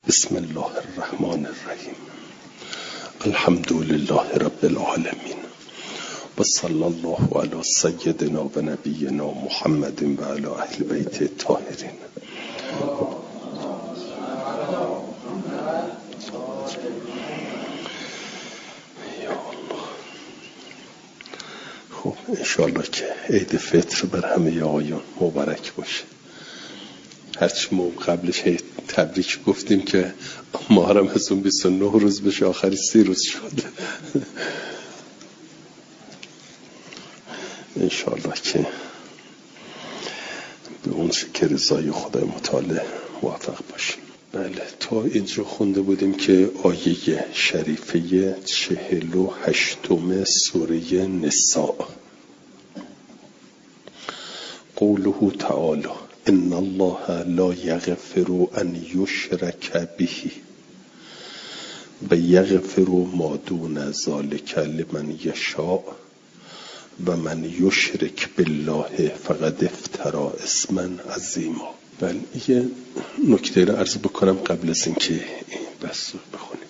بسم الله الرحمن الرحیم. الحمد لله رب العالمین و صلی الله علی سیدنا و نبینا محمد و علی اهل بیت الطاهرین. خب انشاءالله که عید فطر بر همه آقایان مبارک باشه. هرچی ما قبلش تبریک گفتیم که محرم از اون 29 روز بشه آخری 30 روز شد. انشاءالله که به اون که رضای خدای متعال موفق باشیم. بله، تا اینجا خونده بودیم که آیه شریفه 48 سوره نساء، قوله تعالی ان الله لا یغفر ان یشرک به و یغفر ما دون ذلک لمن یشاء و من یشرک بالله فقد افتری اثما عظیما. بله، یه نکته رو عرض بکنم قبل از اینکه این بحث رو بخونیم.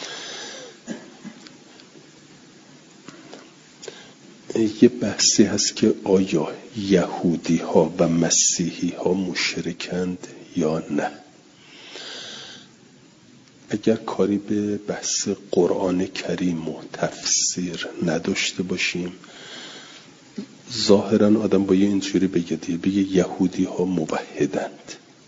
یه بحثی هست که آیا یهودی ها و مسیحی ها مشرکند یا نه. اگر کاری به بحث قرآن کریم و تفسیر نداشته باشیم، ظاهرا آدم باید اینجوری بگه یهودی ها موحدند،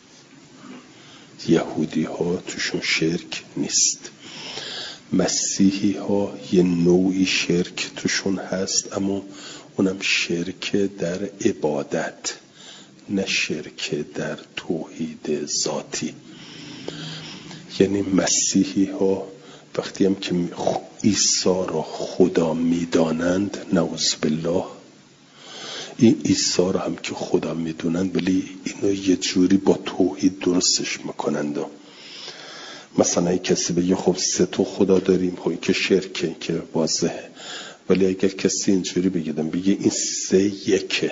یهودی ها توشون شرک نیست، مسیحی ها یه نوعی شرک توشون هست، اما اونم شرک در عبادت، نه شرک در توحید ذاتی. یعنی مسیحی ها وقتی هم که عیسی را خدا میدانند، نعوذ بالله، این عیسی را هم که خدا میدونند ولی اینو یه جوری با توحید درستش میکنند. مثلا کسی بگه خب 3 تا خدا داریم، خب این که شرکه که واضحه. ولی اگر کسی اینجوری بگه این 3 یکه،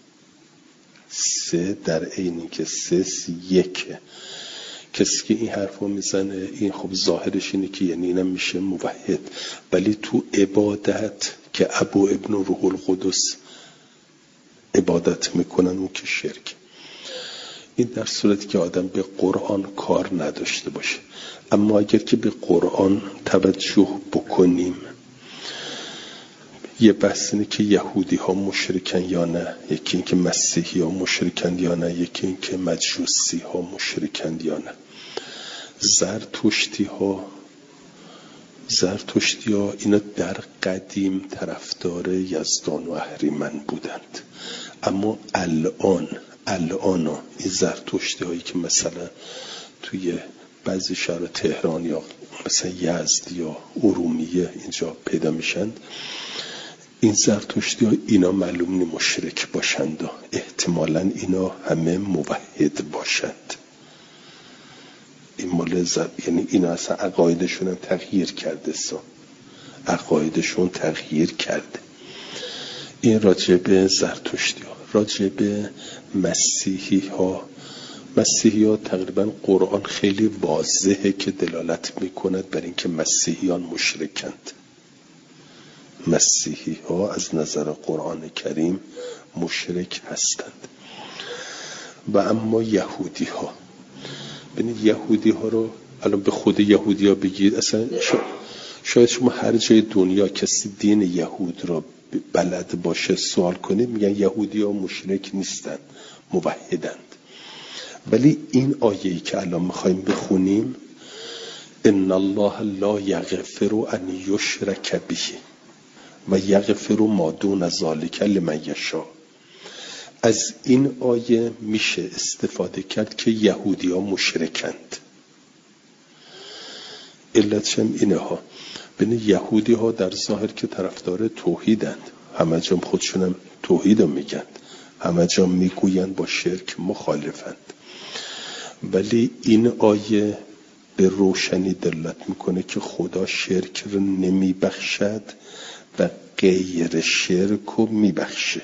3 در عینی که 3 یکه، کسی که این حرفو میزنه این خب ظاهرش اینه که یعنی اینم میشه موحد. ولی تو عبادت که ابو ابن روح القدس عبادت میکنن اون که شرک. این در صورتی که آدم به قرآن کار نداشته باشه. اما اگر که به قرآن توجه بکنیم، یه بحث اینه که یهودی ها مشرکن یا نه، یکی این که مسیحی ها مشرکن یا نه، یکی این که مجوسی ها مشرکن یا نه. زرتشتی ها اینا در قدیم طرفدار یزدان و اهریمن بودند، اما الان این زرتشتی هایی که مثلا توی بعضی شهر تهران یا مثلا یزد یا ارومیه اینجا پیدا میشن، این زرتشتی ها اینا معلوم نی مشرک باشند، احتمالاً اینا همه موحد باشند. این یعنی اینا اصلا عقایدشون هم تغییر کرده. این راجع به زرتشتی ها. راجع به مسیحی ها تقریبا قرآن خیلی واضحه که دلالت میکند بر اینکه مسیحیان مشرکند. مسیحی ها از نظر قرآن کریم مشرک هستند. و اما یهودی ها، ببینید یهودی ها رو الان به خود یهودی ها بگید، اصلا شاید شما هر جای دنیا کسی دین یهود را بلد باشه سوال کنید میگن یهودی ها مشرک نیستن، موحدند. ولی این آیه‌ای که الان میخوایم بخونیم، ان الله لا یغفر ان یشرک به و یغفر ما دون ذلک لمن یشاء، از این آیه میشه استفاده کرد که یهودی ها مشرکند. علتش هم اینه ها، ببین یهودی ها در ظاهر که طرفدار توحیدند، همه جا خودشونم توحید رو میگن، همه جا میگوین با شرک مخالفند. ولی این آیه به روشنی دلالت میکنه که خدا شرک رو نمیبخشد و غیر شرک رو میبخشه.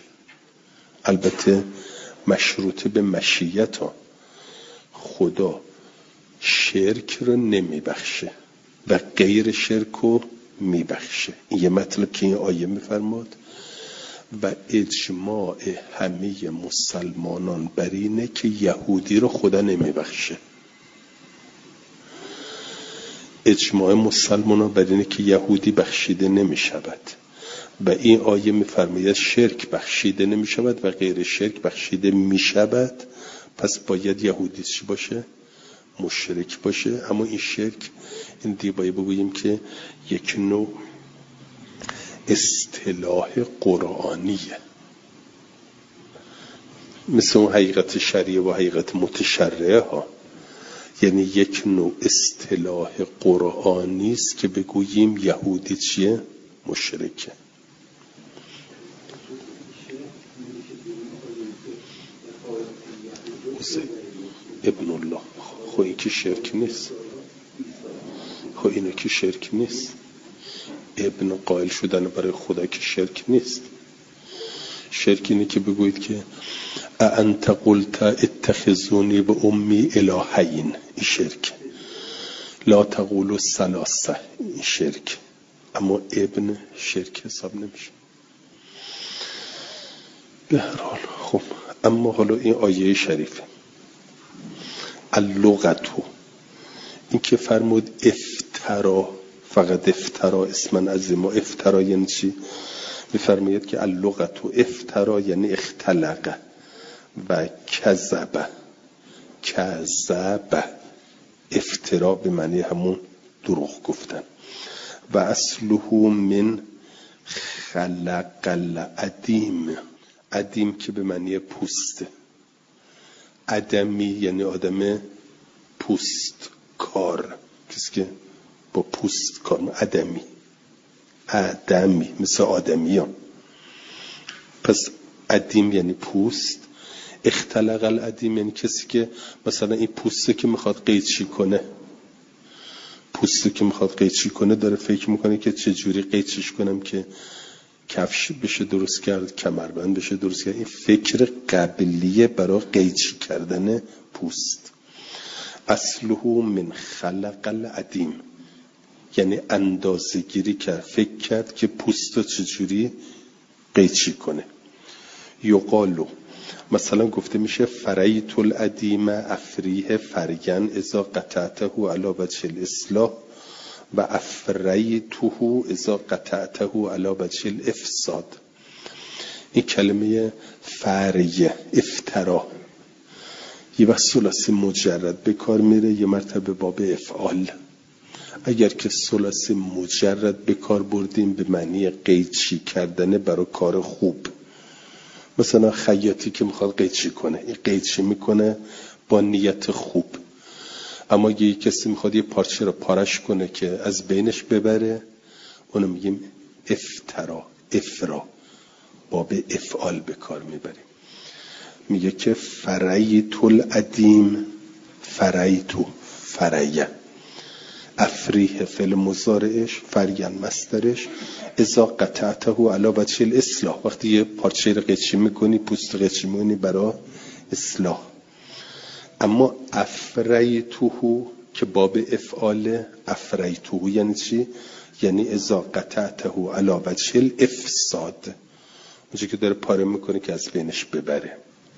البته مشروطه به مشیت ها. خدا شرک رو نمیبخشه و غیر شرک رو میبخشه. این یه مطلب که این آیه میفرماد و اجماع همه مسلمانان بر اینه که یهودی رو خدا نمیبخشه. اجماع مسلمانان بر اینه که یهودی بخشیده نمیشود و این آیه میفرماید شرک بخشیده نمیشود و غیر شرک بخشیده میشود. پس باید یهودی چی باشه؟ مشرک باشه. اما این شرک، این دیبایی بگوییم که یک نوع اصطلاح قرآنیه، مثل اون حقیقت شریعه و حقیقت متشرعه ها. یعنی یک نوع اصطلاح قرآنی است که بگوییم یهودی چیه؟ مشرکه. ابن الله. خب این که شرک نیست. خب اینو که شرک نیست. ابن قائل شدن برای خدا که شرک نیست. شرک اینه که بگویید که انت قلت اتخذونی و امی الهین، این شرک. لا تقولوا ثلاثه، این شرک. اما ابن شرک حساب نمیشه. به هر حال خب، اما حالا این آیه شریفه اللغتو، این که فرمود افترا، فقط افترا اسمن عظیم. و افترا یعنی چی؟ میفرماید که اللغتو افترا یعنی اختلق و کذب. کذب افترا به معنی همون دروغ گفتن. و اصله من خلق العدیم، عدیم که به معنی پوست. عدمی یعنی آدم پوست کار، کسی که با پوست کار. عدمی، عدمی مثل آدمیان. پس عدیم یعنی پوست. اختلق العدیم یعنی کسی که مثلا این پوسته که میخواد قیچی کنه، پوسته که میخواد قیچی کنه داره فکر میکنه که چجوری قیچیش کنم که کفش بشه درست کرد، کمربند بشه درست کرد. این فکر قبلیه برای قیچی کردن پوست. اصله من خلق العدیم یعنی اندازه گیری کرد، فکر کرد که پوست رو چجوری قیچی کنه. یقالو مثلا گفته میشه فریت العدیم افریه فرگن اذا قطعته علی وجه الاصلاح و افریته اذا قطعته علی وجه الافساد. این کلمه فریه، افترا، یه وقت ثلاثی مجرد به کار میره، یه مرتبه باب افعال. اگر که ثلاثی مجرد به کار بردیم به معنی قیچی کردن برای کار خوب، مثلا خیاطی که میخواد قیچی کنه، این قیچی میکنه با نیت خوب. اما یه کسی میخواد یه پارچه رو پارش کنه که از بینش ببره، اونو میگیم افترا، افرا، باب افعال به کار میبریم. میگه که فریت العدیم، فریتو، فریه، افریه فعل مضارعش، فرگن مصدرش، اذا قطعته علی وجه الاصلاح، وقتی یه پارچه رو قیچی میکنی، پوست قیچی میکنی برای اصلاح. اما افریته که باب افعال، افریته یعنی چی؟ یعنی اذا قطعته علی وجه الافساد، اونجا که داره پاره میکنه که از بینش ببره.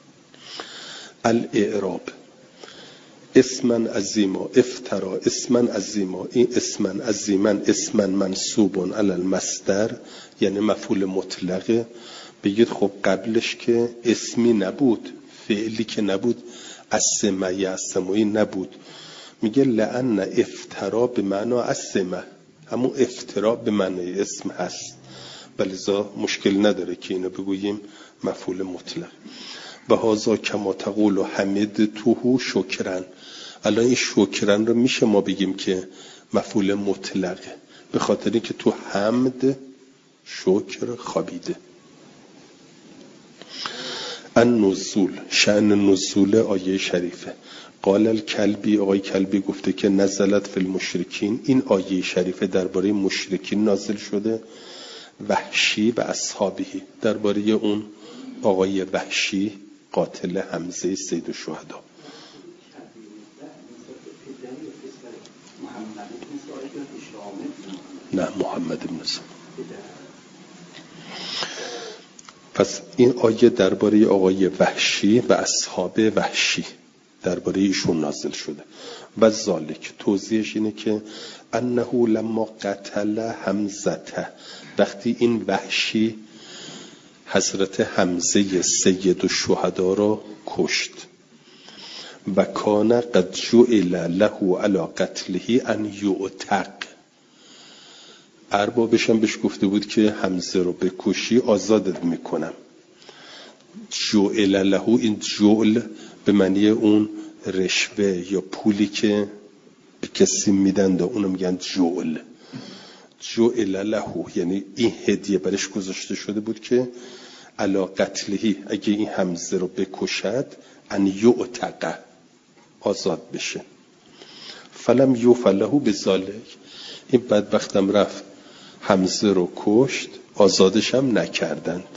الاعراب اسمن عظیما، افترا اسمن عظیما، این اسمن عظیمن اسمن منصوبون علی المصدر یعنی مفعول مطلقه. بگید خب قبلش که اسمی نبود، فعلی که نبود، اسمه یعصموی نبود. میگه لعن افترا به معنی اسمه، همون افترا به معنی اسم هست، بلذا مشکل نداره که اینو بگوییم مفعول مطلق. و هازا کما تقول و حمد توهو شکرن. الان این شکرن رو میشه ما بگیم که مفعول مطلقه، به خاطر اینکه تو حمد شکر خوابیده. النزول، شأن نزول آیه شریفه. قال الکلبی، آقای کلبی گفته که نزلت فی المشرکین، این آیه شریفه درباره مشرکین نازل شده. وحشی و اصحابهی، درباره اون آقای وحشی قاتل حمزه سید الشهدا. نه محمد بن سلام. پس این آیه درباره آقای وحشی و اصحاب وحشی درباره ایشون نازل شده. و ذالک توضیحش اینه که انه لما قتل حمزه، وقتی این وحشی حضرت حمزه سید الشهدا را کشت، و کان قد جعل له علی قتله ان یعتق، اربابش هم بهش گفته بود که حمزه رو بکشی آزادت میکنم. جعل له، این جعل به معنی اون رشوه یا پولی که به کسی میدن، اونو میگن جعل. جعل له یعنی این هدیه برش گذاشته شده بود که علی قتله، اگه این حمزه رو بکشد، ان یعتق، آزاد بشه. فلم یوفله بذالک، این بدبختم رفت حمزه رو کشت، آزادش هم نکردند.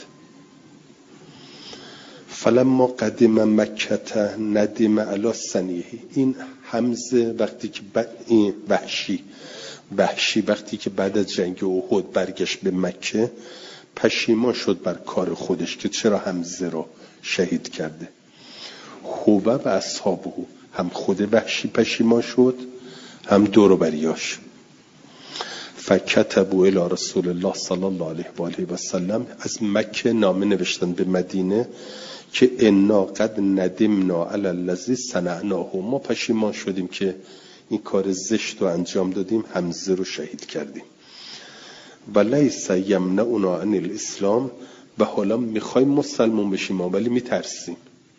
فلما قدم مکه ندم علی سنیه، این حمزه وقتی که این وحشی وقتی که بعد از جنگ احد برگشت به مکه، پشیمان شد بر کار خودش که چرا حمزه رو شهید کرده. هو و اصحابه، هم خود وحشی پشیمان شد، هم دور و بریاش. فکتبوا الی رسول الله صلی الله علیه و آله و سلم، از مکه نامه نوشتن به مدینه که انا قد ندمنا علی الذی صنعناه، ما پشیمان شدیم که این کار زشت رو انجام دادیم، حمزه رو شهید کردیم. ولیس یمنعنا عن الاسلام، و حالا میخوایم مسلمان بشیم ولی میترسیم.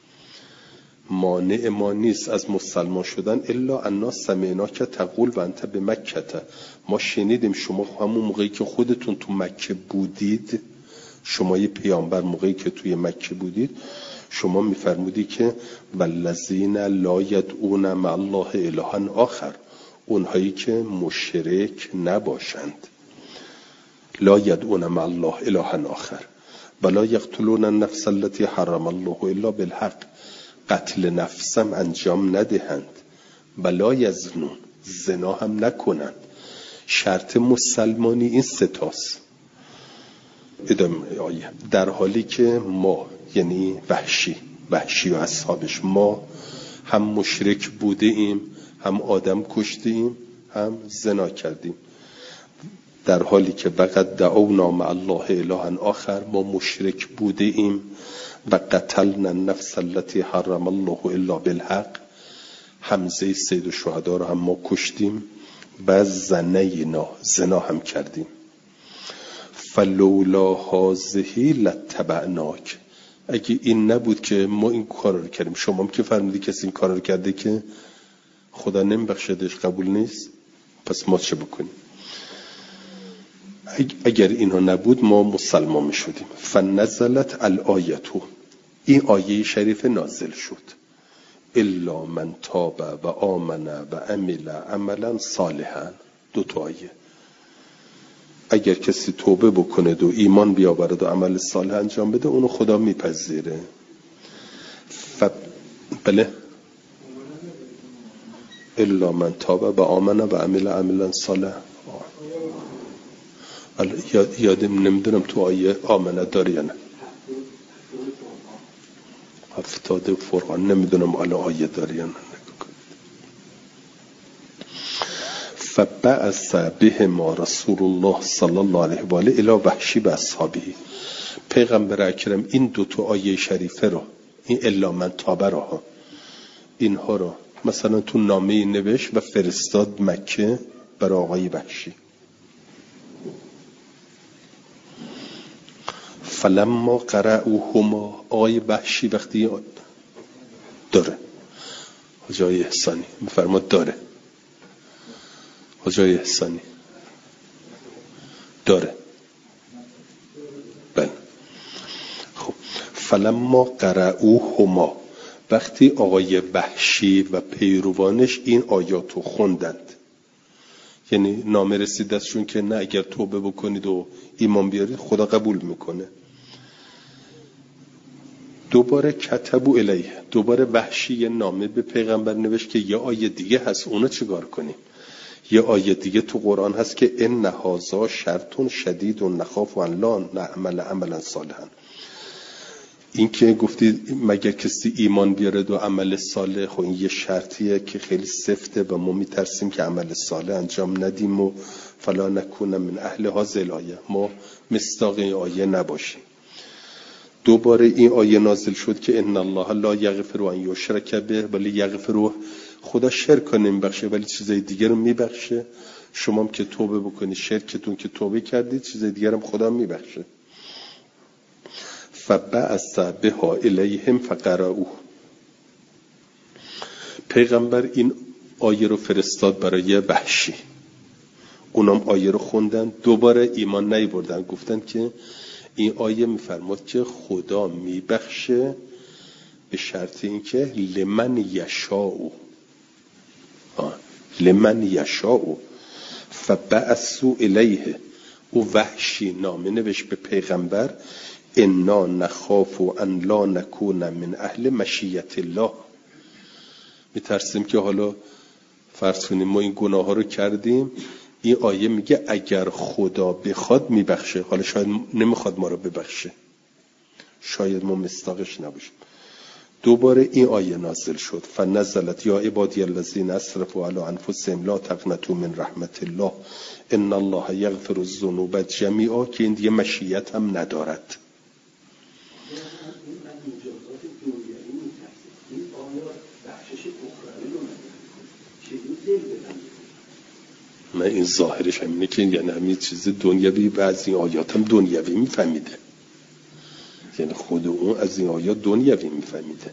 مانع ما نیست از مسلمان شدن، الا انا سمعنا که تقول و انت به مکه، ما شنیدیم شما همون موقعی که خودتون تو مکه بودید، شما یه پیامبر موقعی که توی مکه بودید، شما میفرمودی که والذین لا یدعون مع الله الها آخر، اونهایی که مشرک نباشند، لا یدعون مع الله الها آخر، ولا یقتلون النفس التي حرم الله الا بالحق، قتل نفسم انجام ندهند، ولا یزنون، زنا هم نکنند. شرط مسلمانی این ستاست. ادامه آیه، در حالی که ما، یعنی وحشی و اصحابش، ما هم مشرک بوده ایم، هم آدم کشته ایم، هم زنا کردیم. در حالی که وقد دعونا مع الله الها آخر، ما مشرک بوده ایم و قتلنا النفس التي حرم الله الا بالحق، حمزه سید الشهدا رو هم ما کشتیم، و زنا هم کردیم. فلولا هذه لتبعناک، اگه این نبود که ما این کار رو کردیم، شما هم که فرمودی کسی این کار رو کرده که خدا نمیبخشدش، قبول نیست، پس ما چه بکنیم؟ اگر اینها نبود ما مسلمان می شدیم. فنزلت الآیتو، این آیه شریف نازل شد، الا من تاب و آمن و عمل عملا صالحا. دو تا آیه، اگر کسی توبه بکنه و ایمان بیاورد و عمل صالح انجام بده، اونو خدا میپذیره. بله، الا من تاب و آمن و عمل عملا صالح. یادم نمیدونم تو آیه آمنه داری یا نه. 70 فرقان نمیدونم الان آیه داری یا نه. فبعث بهما رسول الله صلی الله علیه و آله الی وحشی و اصحابه، پیغمبر اکرم این دو تا آیه شریفه رو، این الا من تابه رو، اینها رو مثلا تو نامه نوشت و فرستاد مکه برای آقای وحشی. فلما قرأوهما، آقای وحشی وقتی داره، حجای احسانی میفرماد داره، حجای احسانی داره، بله. خب فلما قرأوهما، وقتی آقای وحشی و پیروانش این آیاتو خوندند، یعنی نامه رسید دستشون که نه، اگر توبه بکنید و ایمان بیارید خدا قبول میکنه. دوباره کتبو الیه، دوباره وحشی نامه به پیغمبر نوشت که یه آیه دیگه هست، اونو چیکار کنیم؟ یه آیه دیگه تو قرآن هست که ان هذا شرط شدید و نخاف ان لا نعمل عملا صالحا. این که گفتید مگر کسی ایمان بیاره و عمل صالح، خب این یه شرطیه که خیلی سفته و ما میترسیم که عمل صالح انجام ندیم و فلا نکون من اهل هذه الآیه، ما مصداق این آیه نباشیم. دوباره این آیه نازل شد که ان الله لا یغفر ان یشرک به ولی یغفر، خدا شرک نمیبخشه ولی چیزای دیگه رو میبخشه. شما هم که توبه بکنی شرکتون که توبه کردید چیزای دیگه هم خدا میبخشه. فبعث بها الیهم فقرؤوه، پیغمبر این آیه رو فرستاد برای وحشی، اونم آیه رو خوندن، دوباره ایمان نیاوردن، گفتن که این آیه میفرماد که خدا میبخشه به شرط اینکه لمن یشاء، لمن یشاء فبعثوا الیه. او وحشی نامه نوشت به پیغمبر انا نخاف ان لا نکون من اهل مشیت الله، میترسیم که حالا فرض کنیم ما این گناه ها رو کردیم، این آیه میگه اگر خدا بخواد میبخشه، حالا شاید نمیخواد ما رو ببخشه، شاید ما مصداقش نباشیم. دوباره این آیه نازل شد فنزلت یا عبادی الذین اسرفوا علی انفسهم لا تقنطوا من رحمت الله ان الله یغفر الذنوب جمیعا، که این دیگه مشیت هم ندارد. من این ظاهرش همینه که یعنی همین چیز دنیوی و از این آیات هم دنیوی میفهمیده، یعنی خود اون از این آیات دنیوی میفهمیده.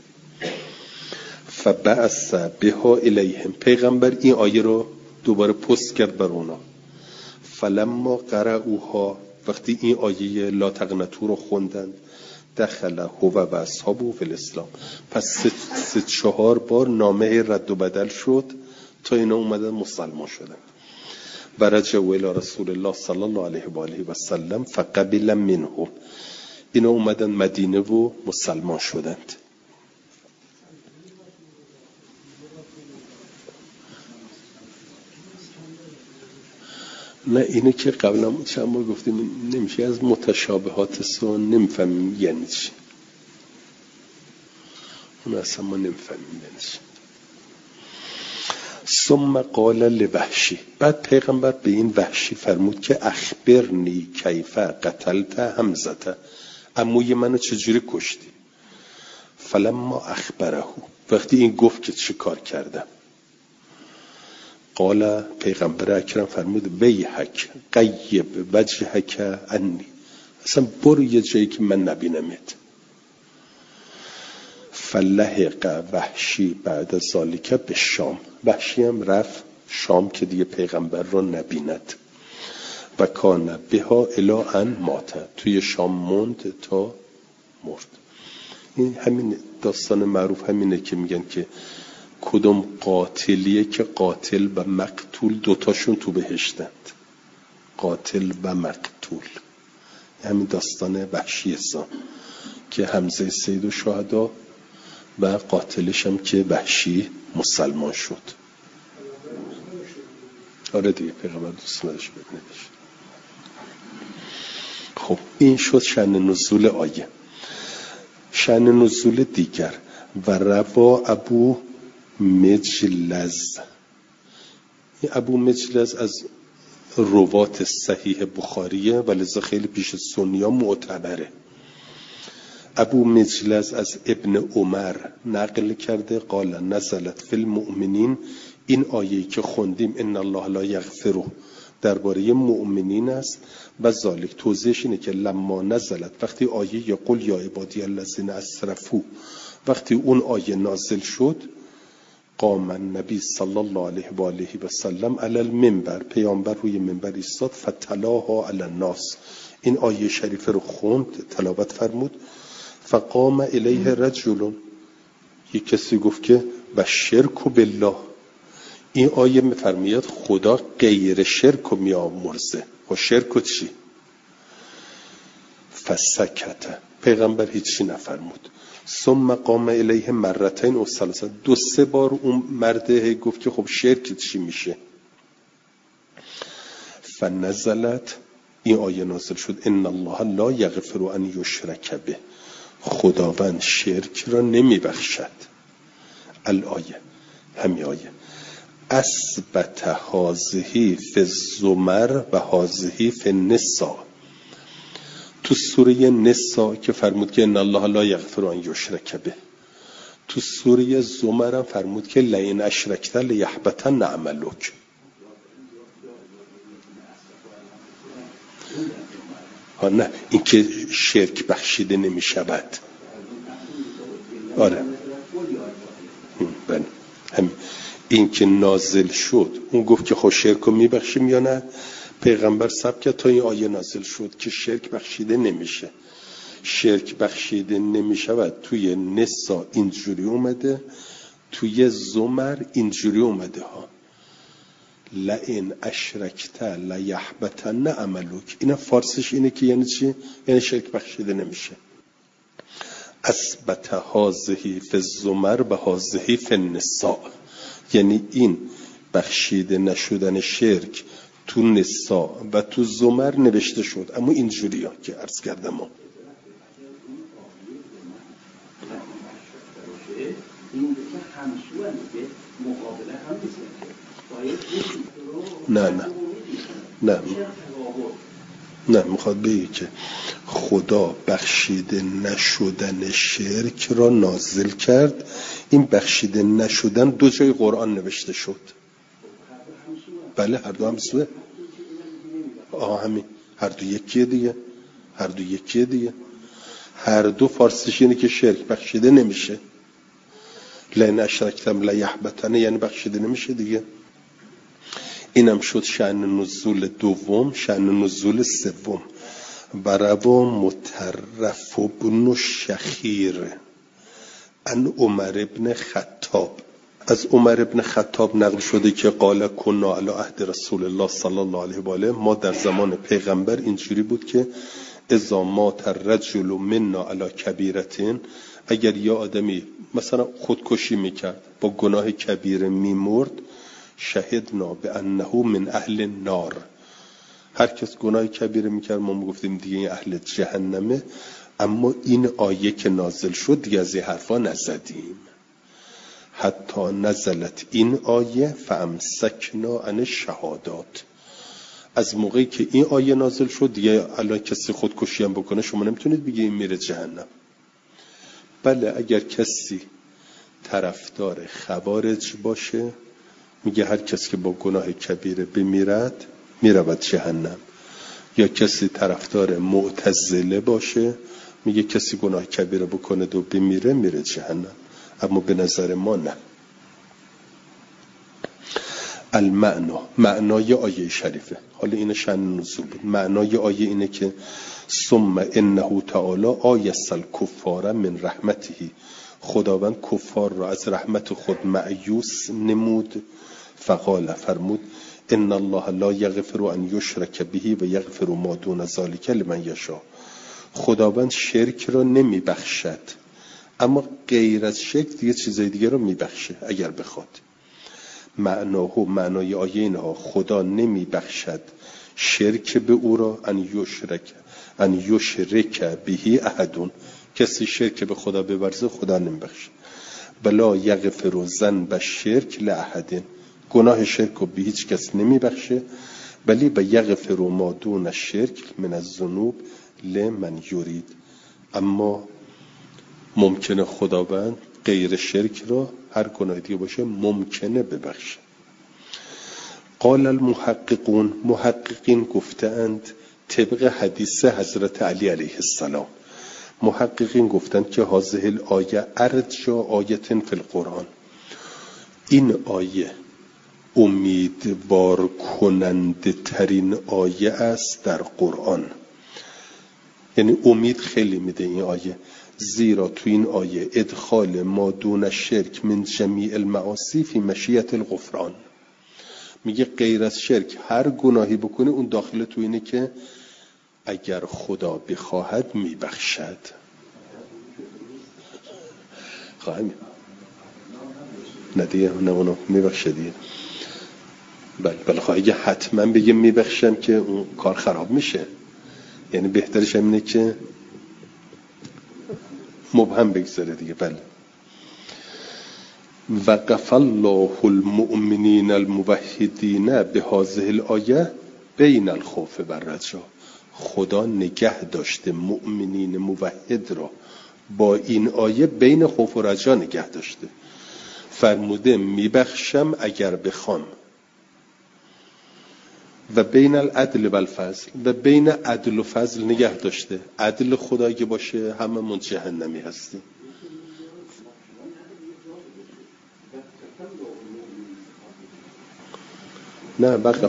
فبعث بها الیهم، پیغمبر این آیه رو دوباره پست کرد بر اونا. فلما قرأوها، وقتی این آیه لا تقنطوا رو خوندن، دخل هو و اصحابه فی الاسلام، پس 3-4 بار نامه رد و بدل شد تا اینا اومدن مسلمان شدن. و رجعوا الی رسول الله صلی الله علیه و آله و سلم فقبل منه، اینا اومدن مدینه و مسلمان شدند. نه اینه که قبلا چند بار گفتیم نمیشه، از متشابهات سون نمیفهمیم یعنی چی، اون اصلا ما نمیفهمیم یعنی چی. ثم قال لوحشی، بعد پیغمبر به این وحشی فرمود که اخبرنی کیف قتلت حمزه، عموی منو چجوری کشتی؟ فلما اخبره، وقتی این گفت که چه کار کردم، قال پیغمبر اکرم فرمود ویحک قیب وجهک عنی، اصلا برو یه جایی که من نبینمت. فلحق وحشی بعد ذالک به شام، وحشی هم رفت شام که دیگه پیغمبر رو نبیند. و کان بها الی ان مات، توی شام موند تا مرد. این همین داستان معروف همینه که میگن که کدوم قاتلیه که قاتل و مقتول دوتاشون تو بهشتند، قاتل و مقتول. همین داستان وحشی حسان که حمزه سید الشهدا و قاتلش هم که وحشی مسلمان شد. آره دیگه پیغمبر دوست نداشت بدنش. خب این شد شأن نزول آیه. شأن نزول دیگر و روا ابو مجلز، ابو مجلز از روات صحیح بخاریه و لذا خیلی پیش سنیا معتبره. ابو مجلز از ابن عمر نقل کرده قال نزلت فی المؤمنین، این آیه‌ای که خوندیم ان الله لا یغفر درباره مؤمنین است و ذالک توضیحش اینه که لما نزلت، وقتی آیه یقول یا عبادی الذین اسرفوا، وقتی اون آیه نازل شد، قام النبی صلی الله علیه و آله و سلم علی المنبر، پیامبر روی منبر ایستاد، فتلاها علی الناس، این آیه شریفه رو خوند تلاوت فرمود. فقام الیه رجل، یک کسی گفت که و شرک بالله، این آیه میفرماید خدا غیر شرک رو میامرزه، و شرک چی؟ فسکت، پیغمبر هیچی نفرمود. ثم قام الیه مرتين و ثلاثه، 2-3 بار اون مرده گفت که خب شرک چی میشه؟ فنزلت، این آیه نازل شد ان الله لا یغفر ان یشرک به، خداوند شرک را نمی بخشد. الآیه، همین آیه. اثبت هذه فی الزمر و هذه فی النساء. تو سوره نساء که فرمود که ان الله لا یغفر ان یشرک به، تو سوره زمر هم فرمود که لئن اشرکت لیحبطن عملک. نه این که شرک بخشیده نمی شود. آره بله همین. این که نازل شد اون گفت که خب شرک رو می بخشیم یا نه؟ پیغمبر سب کرد تا این آیه نازل شد که شرک بخشیده نمیشه. شرک بخشیده نمیشود. توی نسا اینجوری اومده، توی زمر اینجوری اومده ها، لئن اشرکت لیحبطن عملک. اینا فارسیش اینه که یعنی چی؟ یعنی شرک بخشیده نمیشه. اثبت هذه فی الزمر و هذه فی النساء، یعنی این بخشیده نشدن شرک تو نساء و تو زمر نوشته شد، اما اینجوری ها که عرض کردم ها. نه میخواد بگه که خدا بخشیده نشدن شرک را نازل کرد. این بخشیده نشدن دو جای قرآن نوشته شد. بله هر دو هم سوه. همین هر دو یکیه دیگه، هر دو یکیه دیگه. هر دو فارسیش اینه که شرک بخشیده نمیشه. لئن اشرکتم لیحبطن یعنی بخشیده نمیشه دیگه. اینم شد شأن نزول دوم. شأن نزول سوم، بروا مطرف ابن شخیر ان عمر ابن خطاب. از عمر ابن خطاب نقل شده که قال کنا علی عهد رسول الله صلی الله علیه و آله، ما در زمان پیغمبر اینجوری بود که اذا مات الرجل منا علی کبیرتین، اگر یه آدمی مثلا خودکشی میکرد با گناه کبیره میمرد، شهدنا بانه من اهل النار. هر کس گناه کبیره میکرد ما میگفتیم دیگه این اهل جهنمه. اما این آیه که نازل شد دیگه از این حرفا نزدیم حتی نزلت این آیه فامسکنا عن الشهادات. از موقعی که این آیه نازل شد دیگه الان کسی خودکشی هم بکنه شما نمیتونید بگی این میره جهنم. بله اگر کسی طرفدار خوارج باشه میگه هر کسی که با گناه کبیره بمیرد میرود جهنم، یا کسی طرفدار معتزله باشه میگه کسی گناه کبیره بکنه و بمیره میره جهنم. اما به نظر ما نه. المعنا، معنای آیه شریفه. حالا این شأن نزول بود. معنای آیه اینه که ثم انه تعالی آیس الکفار من رحمته، خداوند کفار را از رحمت خود مأیوس نمود. فقال، فرمود ان الله لا یغفر ان یشرک به و یغفر ما دون ذلک لمن یشاء. خداوند شرک را نمی بخشد اما غیر از شرک دیگه چیزای دیگه رو می بخشه اگر بخواد. معنای آیه اینها خدا نمی بخشد شرک به او را، ان یشرک به احدون، کسی شرک به خدا بورزه خدا نمی بخشه. بلا یغفر ذنب شرک لاحد، گناه شرک رو به هیچ کس نمی بخشه. بلی به یغفر ما دون شرک من الذنوب لمن یرید، اما ممکنه خداوند غیر شرک را هر گناه دیگه باشه ممکنه ببخشه. قال المحققون، محققین گفتند طبق حدیث حضرت علی علیه السلام، محققین گفتند که هذه الآیه ارجا آیت فی القرآن، این آیه امیدوار کننده ترین آیه است در قرآن. یعنی امید خیلی میده این آیه، زیرا تو این آیه ادخال ما دون شرک من جمیع المعاصی فی مشیت الغفران، میگه غیر از شرک هر گناهی بکنه اون داخل تو اینه که اگر خدا بخواهد میبخشد. خواهیم نه دیگه، نه اونو میبخشه دیگه. بله اگه حتما بگه میبخشم که اون کار خراب میشه، یعنی بهترش اینه که مبهم بگذاره دیگه. بله. وقف الله المؤمنین الموحدین بهذه الآیه بین الخوف و الرجا. خدا نگه داشته مؤمنین موحد را با این آیه بین خوف و رجا نگه داشته. فرموده میبخشم اگر بخوام، و بین العدل و الفضل، و بین عدل و فضل نگه داشته. عدل خدا اگه باشه هممون جهنمی هستیم. نه وقف.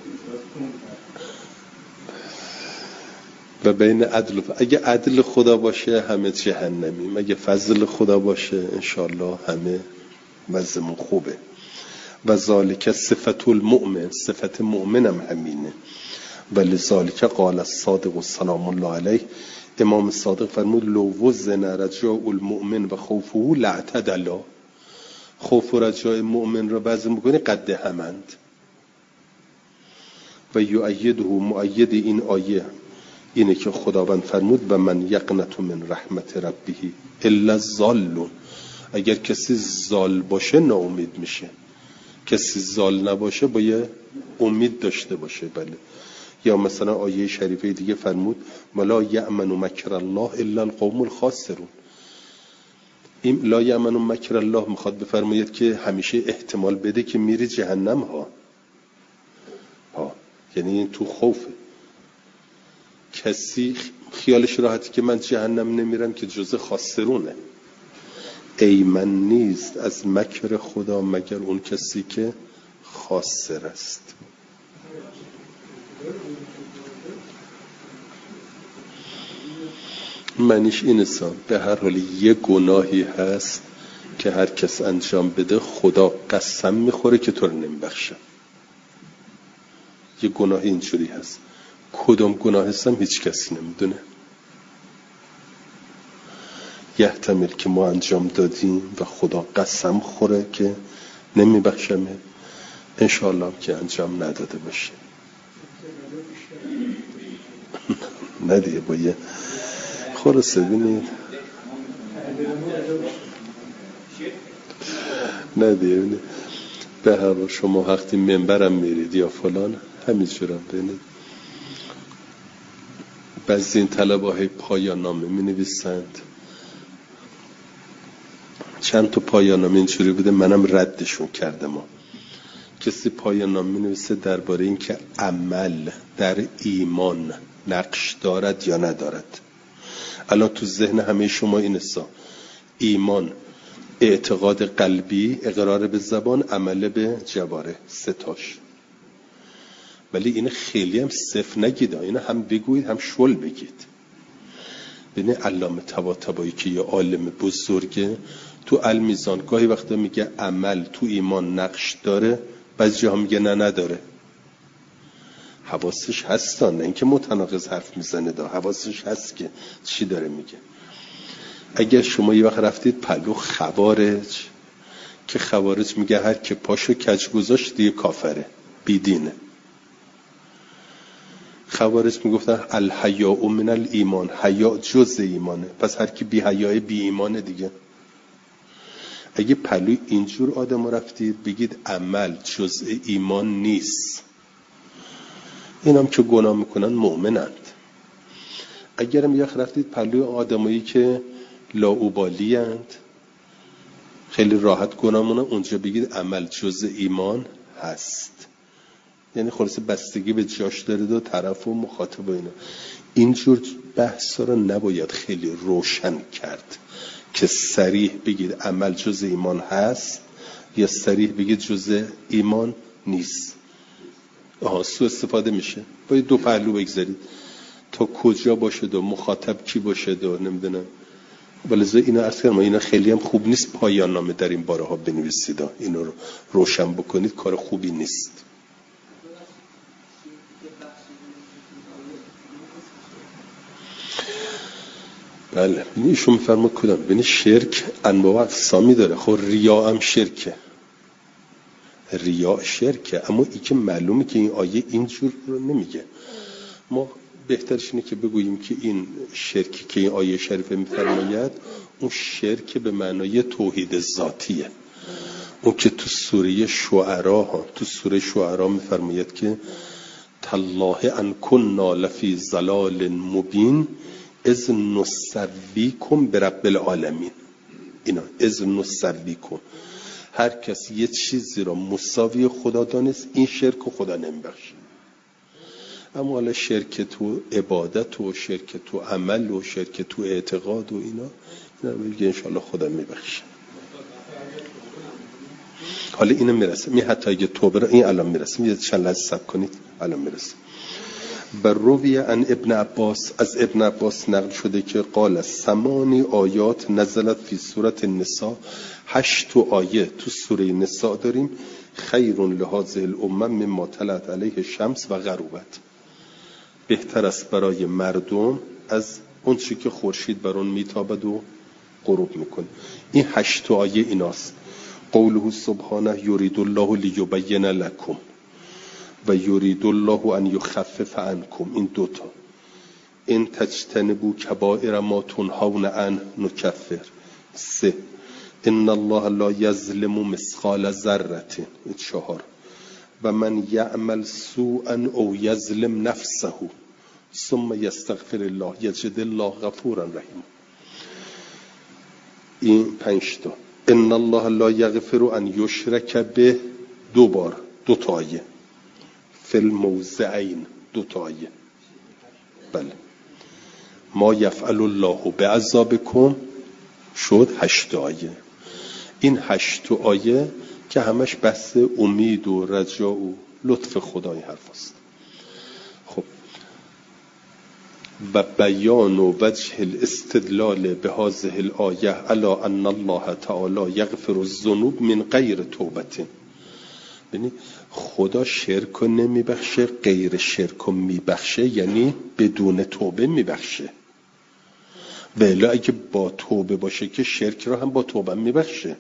و بین عدل و اگه عدل خدا باشه همه جهنمیم، اگه فضل خدا باشه انشالله همه وضعمون خوبه. و ذالک صفت المؤمن، صفت مؤمنم همینه. ولی ذالک قال الصادق سلام الله علیه، امام صادق فرمود لو وزن رجاء المؤمن و خوفه لاعتدلا. خوف و رجای مؤمن رو وزن بکنی قد همند. و یؤیده، مؤید این آیه اینه که خداوند فرمود و من یقنط من رحمت ربه الا الضالون. اگر کسی ضال باشه ناامید میشه، کسی ضال نباشه باید امید داشته باشه. بله. یا مثلا آیه شریفه دیگه فرمود ولا یأمن مکر الله الا القوم الخاسرون. این لا یأمن مکر الله میخواد بفرماید که همیشه احتمال بده که میری جهنم ها. یعنی این تو خوفه. کسی خیالش راحتی که من جهنم نمیرم که جزء خاسرونه. ایمن نیست از مکر خدا مگر اون کسی که خاسر است. معنیش این است به هر حال یه گناهی هست که هر کس انجام بده خدا قسم میخوره که تو رو نمیبخشه. یه گناه اینجوری هست. کدوم گناه هستم هیچ کسی نمیدونه. یحتمل که ما انجام دادیم و خدا قسم خوره که نمیبخشمه، انشاءالله که انجام نداده باشه. ندیه باید خلاصه بینید ندیه بینید به هر شما وقتی منبرم میرید یا فلان همینجورم بینید بعضی این طلبه پایان نامه می نویسند. چند تا پایان نامه اینجوری بوده منم ردشون کردم. کسی پایان نامه می نویسه درباره این که عمل در ایمان نقش دارد یا ندارد. الان تو ذهن همه شما این است ایمان اعتقاد قلبی، اقرار به زبان، عمل به جواره، ستاش. ولی این خیلی هم صفر نگید، این هم بگوید هم شل بگید. ببین علامه طباطبایی که یه عالم بزرگه تو المیزان گاهی وقتا میگه عمل تو ایمان نقش داره، بعضی جاها میگه نه نداره. حواسش هست، نه اینکه متناقض حرف میزنه، حواسش هست که چی داره میگه. اگر شما یه وقت رفتید پلو خوارج که خوارج میگه هر که پاشو کج گذاشت دیگه کافره، بیدینه. خوارج میگفتن الحیاء من الایمان، حیا جز ایمانه، پس هر کی بی حیاء بی ایمانه دیگه. اگه پلوی اینجور آدم رفتید بگید عمل جز ایمان نیست، اینم که گناه میکنن مؤمنند. اگرم یه رفتید پلوی آدمایی که لاابالی اند، خیلی راحت گناه مونن، اونجا بگید عمل جز ایمان هست. یعنی خلاصه بستگی به جاش داره دو طرف و مخاطب و اینا. اینجور بحثا رو نباید خیلی روشن کرد که صریح بگید عمل جز ایمان هست یا صریح بگید جز ایمان نیست. سوء استفاده میشه. باید دو پهلو بگذارید تا کجا باشه و مخاطب کی باشه و نمیدونم. ولذا اینا عرض کردم اینا خیلی هم خوب نیست پایان نامه در این باره ها بنویسید، اینو رو روشن بکنید، کار خوبی نیست. بله ایشون میفرماد کدام ببین شرک انواع اقسامی داره. خب ریا هم شرکه. ریاء شرکه. اما این که معلومه که این آیه اینجور رو نمیگه. ما بهترش اینه که بگوییم که این شرکی که این آیه شریفه میفرماید اون شرک به معنای توحید ذاتیه. اون که تو سوره شعرا میفرماید که تالله ان کنا لفی ضلال مبین اذ نسویکم برب العالمین. اینا اذ نسویکم، هر کس یه چیزی را مساوی خدا دانست این شرک خدا نمیبخشه. اما حالا شرک تو عبادت و شرک تو عمل و شرک تو اعتقاد و اینا بگه انشاءالله خدا میبخشه. حالا اینو میرسه حتی اگه توبه را این الان میرسه، یه چند لحظه صبر کنید الان میرسه. بر روی عن ابن عباس، از ابن عباس نقل شده که قال 8 آیات نزلت فی سورة النساء، 8 آیه تو سوره نساء داریم. خیر لهذه الامه مما طلعت علیه الشمس و غروبت، بهتر است برای مردم از اون چیزی که خورشید بر اون میتابد و غروب میکنه. این 8 آیه ایناست. قوله سبحانه یرید الله لیبین لکم و یرید الله ان یخفف عنکم، این دوتا. ان تجتنبوا کبائر ما تنهون عنه نکفر. 3 ان الله لا یظلم مثقال ذره، این 4 و من یعمل سوءا او یظلم نفسه ثم یستغفر الله یجد الله غفورا رحیم. این 5 تا. ان الله لا یغفر ان یشرک به، 2 بار 2 تا آیه. فی الموضعین، 2 تا آیه. بله. ما یفعل الله بعذابکم شد 8 آیه. این 8 آیه که همش بحث امید و رجا و لطف خدای حرف است. خب و بیان و وجه الاستدلال به هذه الآیه علی ان الله تعالی یغفر الذنوب من غیر توبه. یعنی خدا شرک رو نمیبخشه، غیر شرک رو میبخشه، یعنی بدون توبه میبخشه. ولی اگه با توبه باشه که شرک رو هم با توبه میبخشه.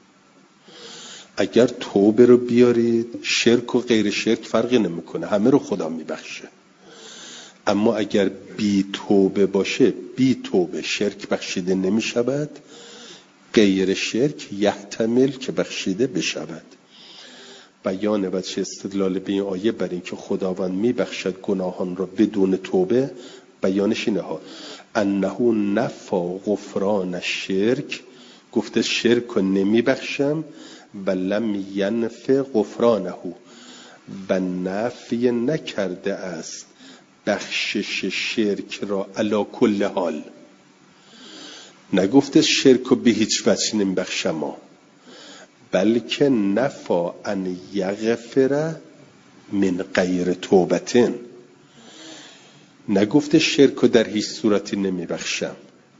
اگر توبه رو بیارید شرک و غیر شرک فرقی نمیکنه، همه رو خدا میبخشه. اما اگر بی توبه باشه، بی توبه شرک بخشیده نمیشود، غیر شرک یحتمل که بخشیده بشود. بیان وجه استدلال به این آیه بر این که خداوند میبخشد گناهان را بدون توبه، بیانش اینه ها: انه نفا غفران الشرک، گفته شرک رو نمیبخشم، و لم ینف غفرانه، و نفی نکرده است بخشش شرک را علی کل حال. نگفته شرک رو به هیچ وجه نمیبخشم، بلکه نفا ان یغفر من غیر توبتن. نگفته شرک رو در هیچ صورتی نمیبخشم.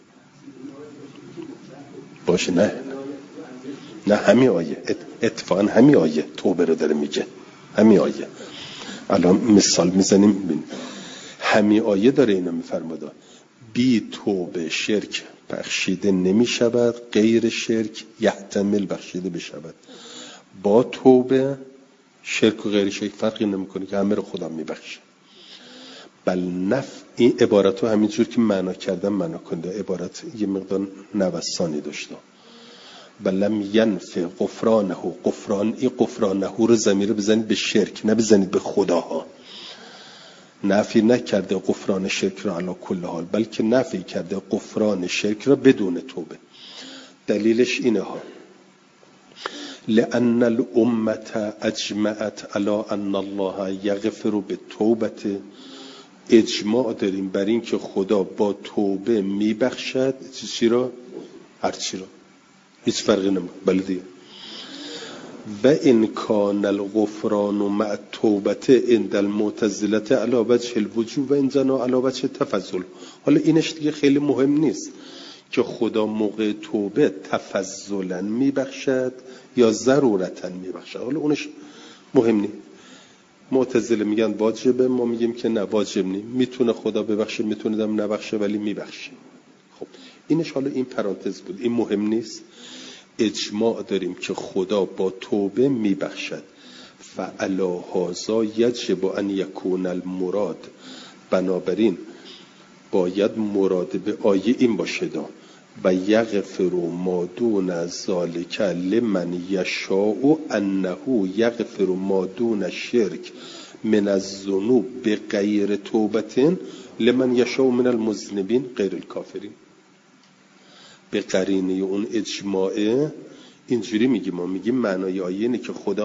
باشه نه همین آیه، اتفاقا همین آیه توبه رو داره میگه. همین آیه الان مثال میزنیم ببین. همین آیه داره اینو میفرماده: بی توبه شرک بخشیده نمیشود، غیر شرک یحتمل بخشیده بشود. با توبه شرک و غیر شرک فرقی نمیکنه که همه رو خدا میبخشه. بل این عبارت رو همینجور که معنا کردم معنا کنده. عبارت یه مقدار نوسانی داشته. بلم ینف غفرانه، غفران، این غفرانه رو ضمیر بزنید به شرک، نه بزنید به خداها. نفی نکرده غفران شرک را علی کل حال، بلکه نفی کرده غفران شرک را بدون توبه. دلیلش اینه ها: لأن الامة اجمعت علی ان الله یغفر بالتوبه. اجماع داریم بر این که خدا با توبه میبخشد چی را؟ هر چی را، هیچ فرقی نمیکنه. بله دیگه. و ان کان الغفران مع التوبه عند المعتزله علی وجه الوجوب و ان جنا علی وجه التفضل. حالا اینش دیگه خیلی مهم نیست که خدا موقع توبه تفضلا میبخشد یا ضرورتا میبخشد. حالا اونش مهم نیست. معتزله میگن واجبه، ما میگیم که نه واجب نیست. میتونه خدا ببخشه، میتونه هم نبخشه، ولی میبخشه. خب اینش حالا این پرانتز بود، این مهم نیست. اجماع داریم که خدا با توبه میبخشد. فعلا هذا یجب ان یکون المراد، بنابراین باید مراد به آیه این باشه دا و یغفر ما دون ذلک لمن یشاء انه یغفر ما دون الشرک من الذنوب بغیر توبة لمن یشاء من المذنبین غیر الکافرین. به قرینه اون اجماعه اینجوری میگیم، ما میگیم معنای آیه اینه که خدا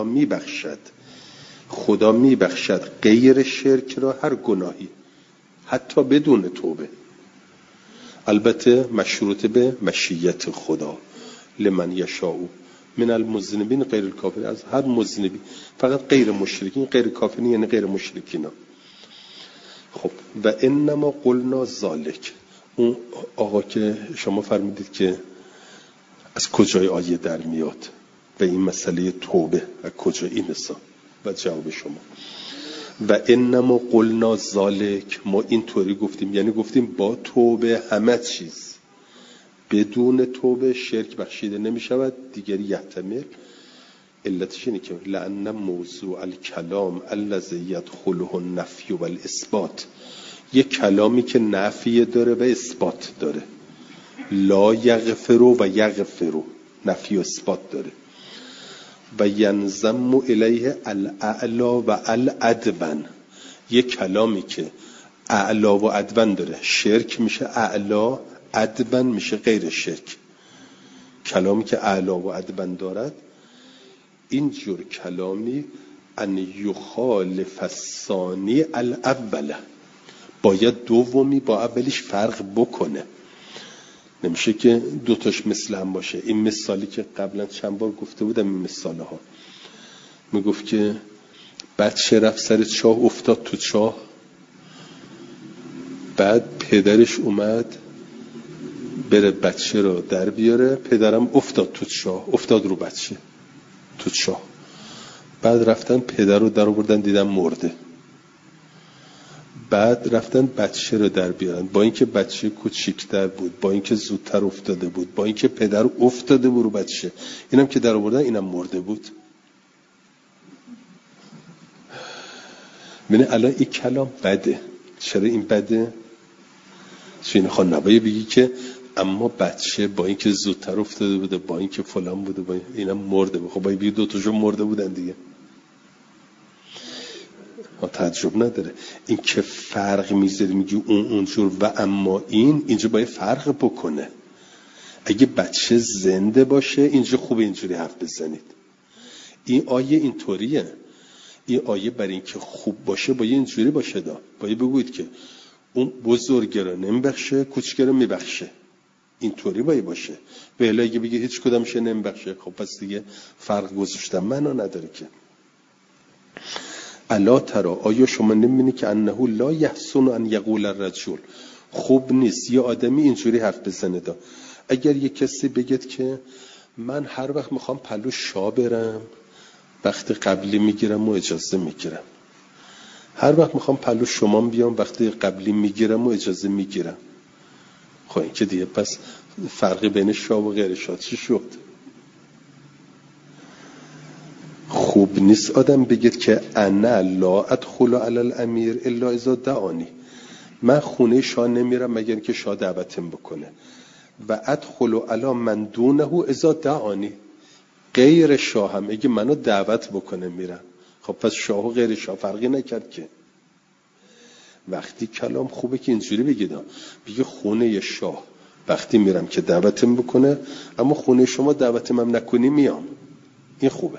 میبخشد غیر شرک را هر گناهی، حتی بدون توبه، البته مشروط به مشیت خدا. لمن یشاء من المذنبین غیر الکافرین، از هر مذنبی، فقط غیر مشرکین. غیر کافرین یعنی غیر مشرکین. خب و انما قلنا ذالک، اون آقا که شما فرمودید که از کجای آیه در میاد و این مسئله توبه از کجا این حساب، و جواب شما و انما قلنا ذالک، ما اینطوری گفتیم، یعنی گفتیم با توبه همه چیز، بدون توبه شرک بخشیده نمی شود. دیگری یحتمل، علتش اینه که لأن موضوع الکلام الذی یدخله النفی و الاثبات، یک کلامی که نفی داره و اثبات داره. لا یغفرو و یغفرو، نفی و اثبات داره. و ینضم الیه الاعلا و الادون، یک کلامی که اعلا و ادون داره، شرک میشه اعلا، ادون میشه غیر شرک. کلامی که اعلا و ادون دارد، اینجور کلامی ان یخالف الثانی الاوله، باید دومی با اولیش فرق بکنه. نمیشه که دوتاش مثل هم باشه. این مثالی که قبلا چند بار گفته بودم، این مثاله ها میگفت که بچه رفت سر چاه، افتاد تو چاه، بعد پدرش اومد بره بچه رو در بیاره، پدرم افتاد تو چاه، افتاد رو بچه تو چاه. بعد رفتن پدر رو در آوردن، دیدن مرده. بعد رفتن بچه رو در بیارن، با اینکه بچه کوچیک‌تر بود، با اینکه زودتر افتاده بود، با اینکه پدر افتاده بود رو بچه، اینم که در آوردن اینم مرده بود. ببین الان این کلام بده. چرا این بده؟ چون این خواهد نباید بگی که اما بچه با اینکه زودتر افتاده بوده، با اینکه فلان بوده، با اینم مرده بود. خب باید بگی دوتاشو مرده بودن دیگه. تعجب نداره. این که فرق میذاری میگی اونجور و اما اینجا باید فرق بکنه. اگه بچه زنده باشه اینجا خوبه اینجوری حرف بزنید. این آیه اینطوریه. این آیه برای اینکه خوب باشه باید اینجوری باشه باید بگوید که اون بزرگ رو نمیبخشه، کوچک رو میبخشه. اینطوری باید باشه. به الا اگه بگی هیچ کدامش نمیبخشه، خب پس دیگه فرق گذاشتن معنا نداره که. الا ترى، آیا شما نمی‌بینی که انه لا یحسن ان یقول الرجل، خوب نیست یه آدمی اینجوری حرف بزنه اگر یه کسی بگید که من هر وقت میخوام پلو شا برم وقت قبلی میگیرم و اجازه میگیرم، هر وقت میخوام پلو شما بیام وقت قبلی میگیرم و اجازه میگیرم، خب این که دیگه پس فرقی بین شا و غیر شا چی شد؟ خوب نیست آدم بگید که انا لا ادخل علی الامیر الا اذا دعانی، من خونه شاه نمیرم مگر که شاه دعوتم بکنه، و ادخل علی من دونه اذا دعانی، غیر شاه هم اگه منو دعوت بکنه میرم. خب پس شاه و غیر شاه فرقی نکرد که. وقتی کلام خوبه که اینجوری بگه خونه شاه وقتی میرم که دعوتم بکنه، اما خونه شما دعوتم هم نکنی میام، این خوبه.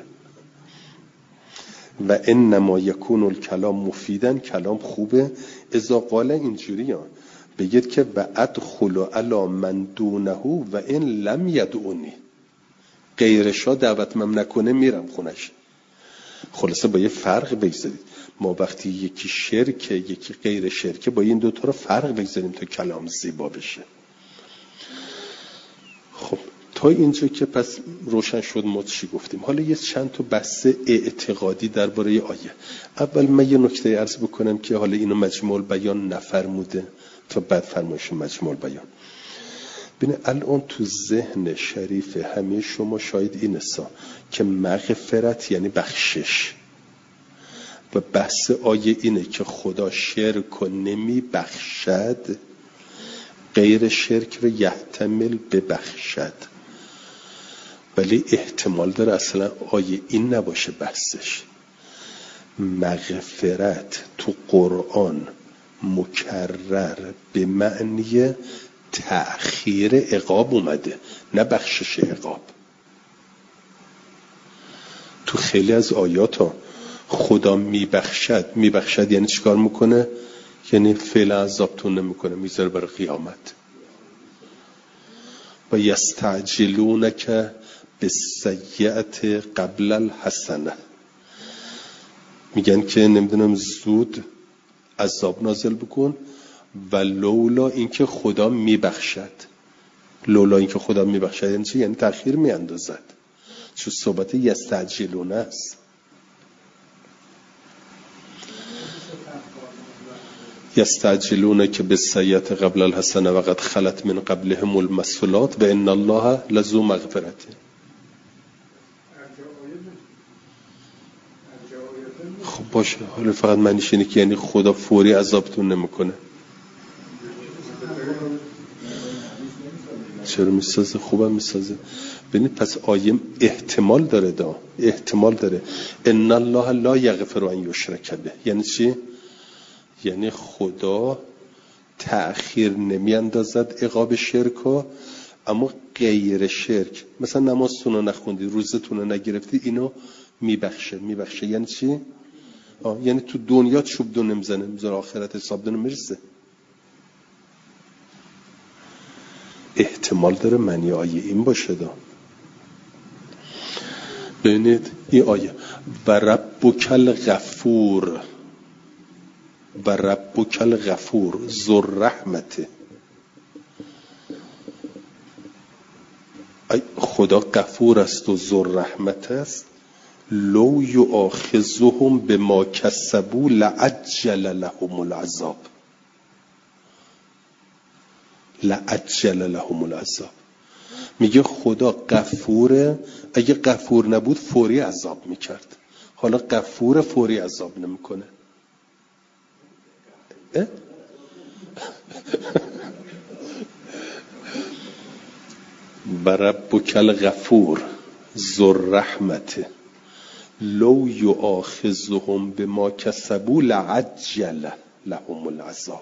و انما یکون الکلام مفیدن، کلام خوبه اذا قال اینجوری بگید که و ادخل علی من دونه و ان لم یدعونی، غیرشا دعوتم نکنه میرم خونش. خلاصه با یه فرق بگذارید. ما وقتی یکی شرکه یکی غیر شرکه با این دوتا رو فرق بگذاریم تا کلام زیبا بشه. خب تا اینجا که پس روشن شد ما چی گفتیم. حالا یه چند تا بحث اعتقادی درباره آیه. اول من یه نکته عرض بکنم که حالا اینو مجموع البیان نفرموده تا بعد فرمایش مجموع البیان. ببین الان تو ذهن شریف همه شما شاید این است که مغفرت یعنی بخشش، و بحث آیه اینه که خدا شرک و نمی بخشد، غیر شرک رو یحتمل ببخشد. ولی احتمال داره اصلا آیه این نباشه بحثش. مغفرت تو قرآن مکرر به معنی تأخیر عقاب اومده، نه بخشش عقاب. تو خیلی از آیات ها خدا میبخشد یعنی چیکار میکنه؟ یعنی فعلا عذابتون نمیکنه، میذاره برای قیامت. و یستعجلونک بالسیئة قبل الحسنه، میگن که نمیدونم زود عذاب نازل بکن. و لولا اینکه خدا میبخشد، لولا اینکه خدا میبخشد یعنی چی؟ یعنی تأخیر میاندازد، چون صحبت یستعجلون است. یستعجلون که بالسیئة قبل الحسنه و قد خلت من قبلهم المثلات و ان الله لذو مغفرت. خب باشه، حالا فقط معنیش اینه که یعنی خدا فوری عذابتون نمیکنه. چرا میسازه؟ خوبم میسازه. ببینید پس آیه احتمال داره ان الله لا یغفر ان یشرک به. یعنی چی؟ یعنی خدا تأخیر نمیاندازد عقاب شرک، اما غیر شرک، مثلا نمازتون رو نخوندی، روزتون رو نگرفتی، اینو میبخشه. یعنی چی؟ یعنی تو دنیا چوب دو نمیزنه، میذاره آخرت حساب دونه میرسه. احتمال داره معنی آیه این باشه. ببینید این آیه و ربک الغفور ذو الرحمت. خدا غفور است و ذو الرحمت است. لو یؤاخذهم بما کسبوا لعجل لهم العذاب. میگه خدا غفوره، اگه غفور نبود فوری عذاب میکرد. حالا غفور فوری عذاب نمیکنه. و ربک الغفور ذو الرحمت لو یؤاخذهم بما کسبوا لعجل لهم العذاب.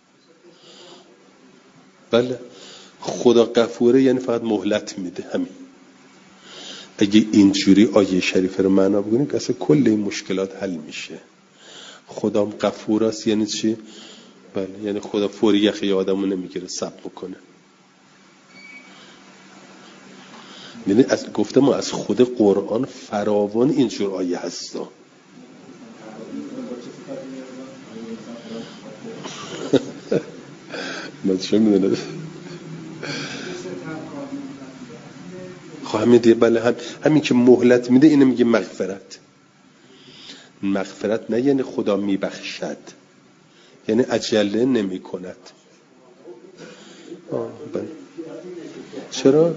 بله، خدا غفوره یعنی فقط مهلت میده. همین. اگه اینجوری آیه شریفه رو معنا بکنیم که اصلا کل این مشکلات حل میشه. خدا غفور است یعنی چی؟ بله، یعنی خدا فوری یخی آدمو نمیگیره، صبر بکنه. یعنی گفتم از خود قرآن فراوان اینجور آیه هستا. من چه میدونم. خب همین دیگه. بله، همین که مهلت میده اینو میگه مغفرت نه یعنی خدا میبخشد، یعنی عجله نمی کند. بله. چرا؟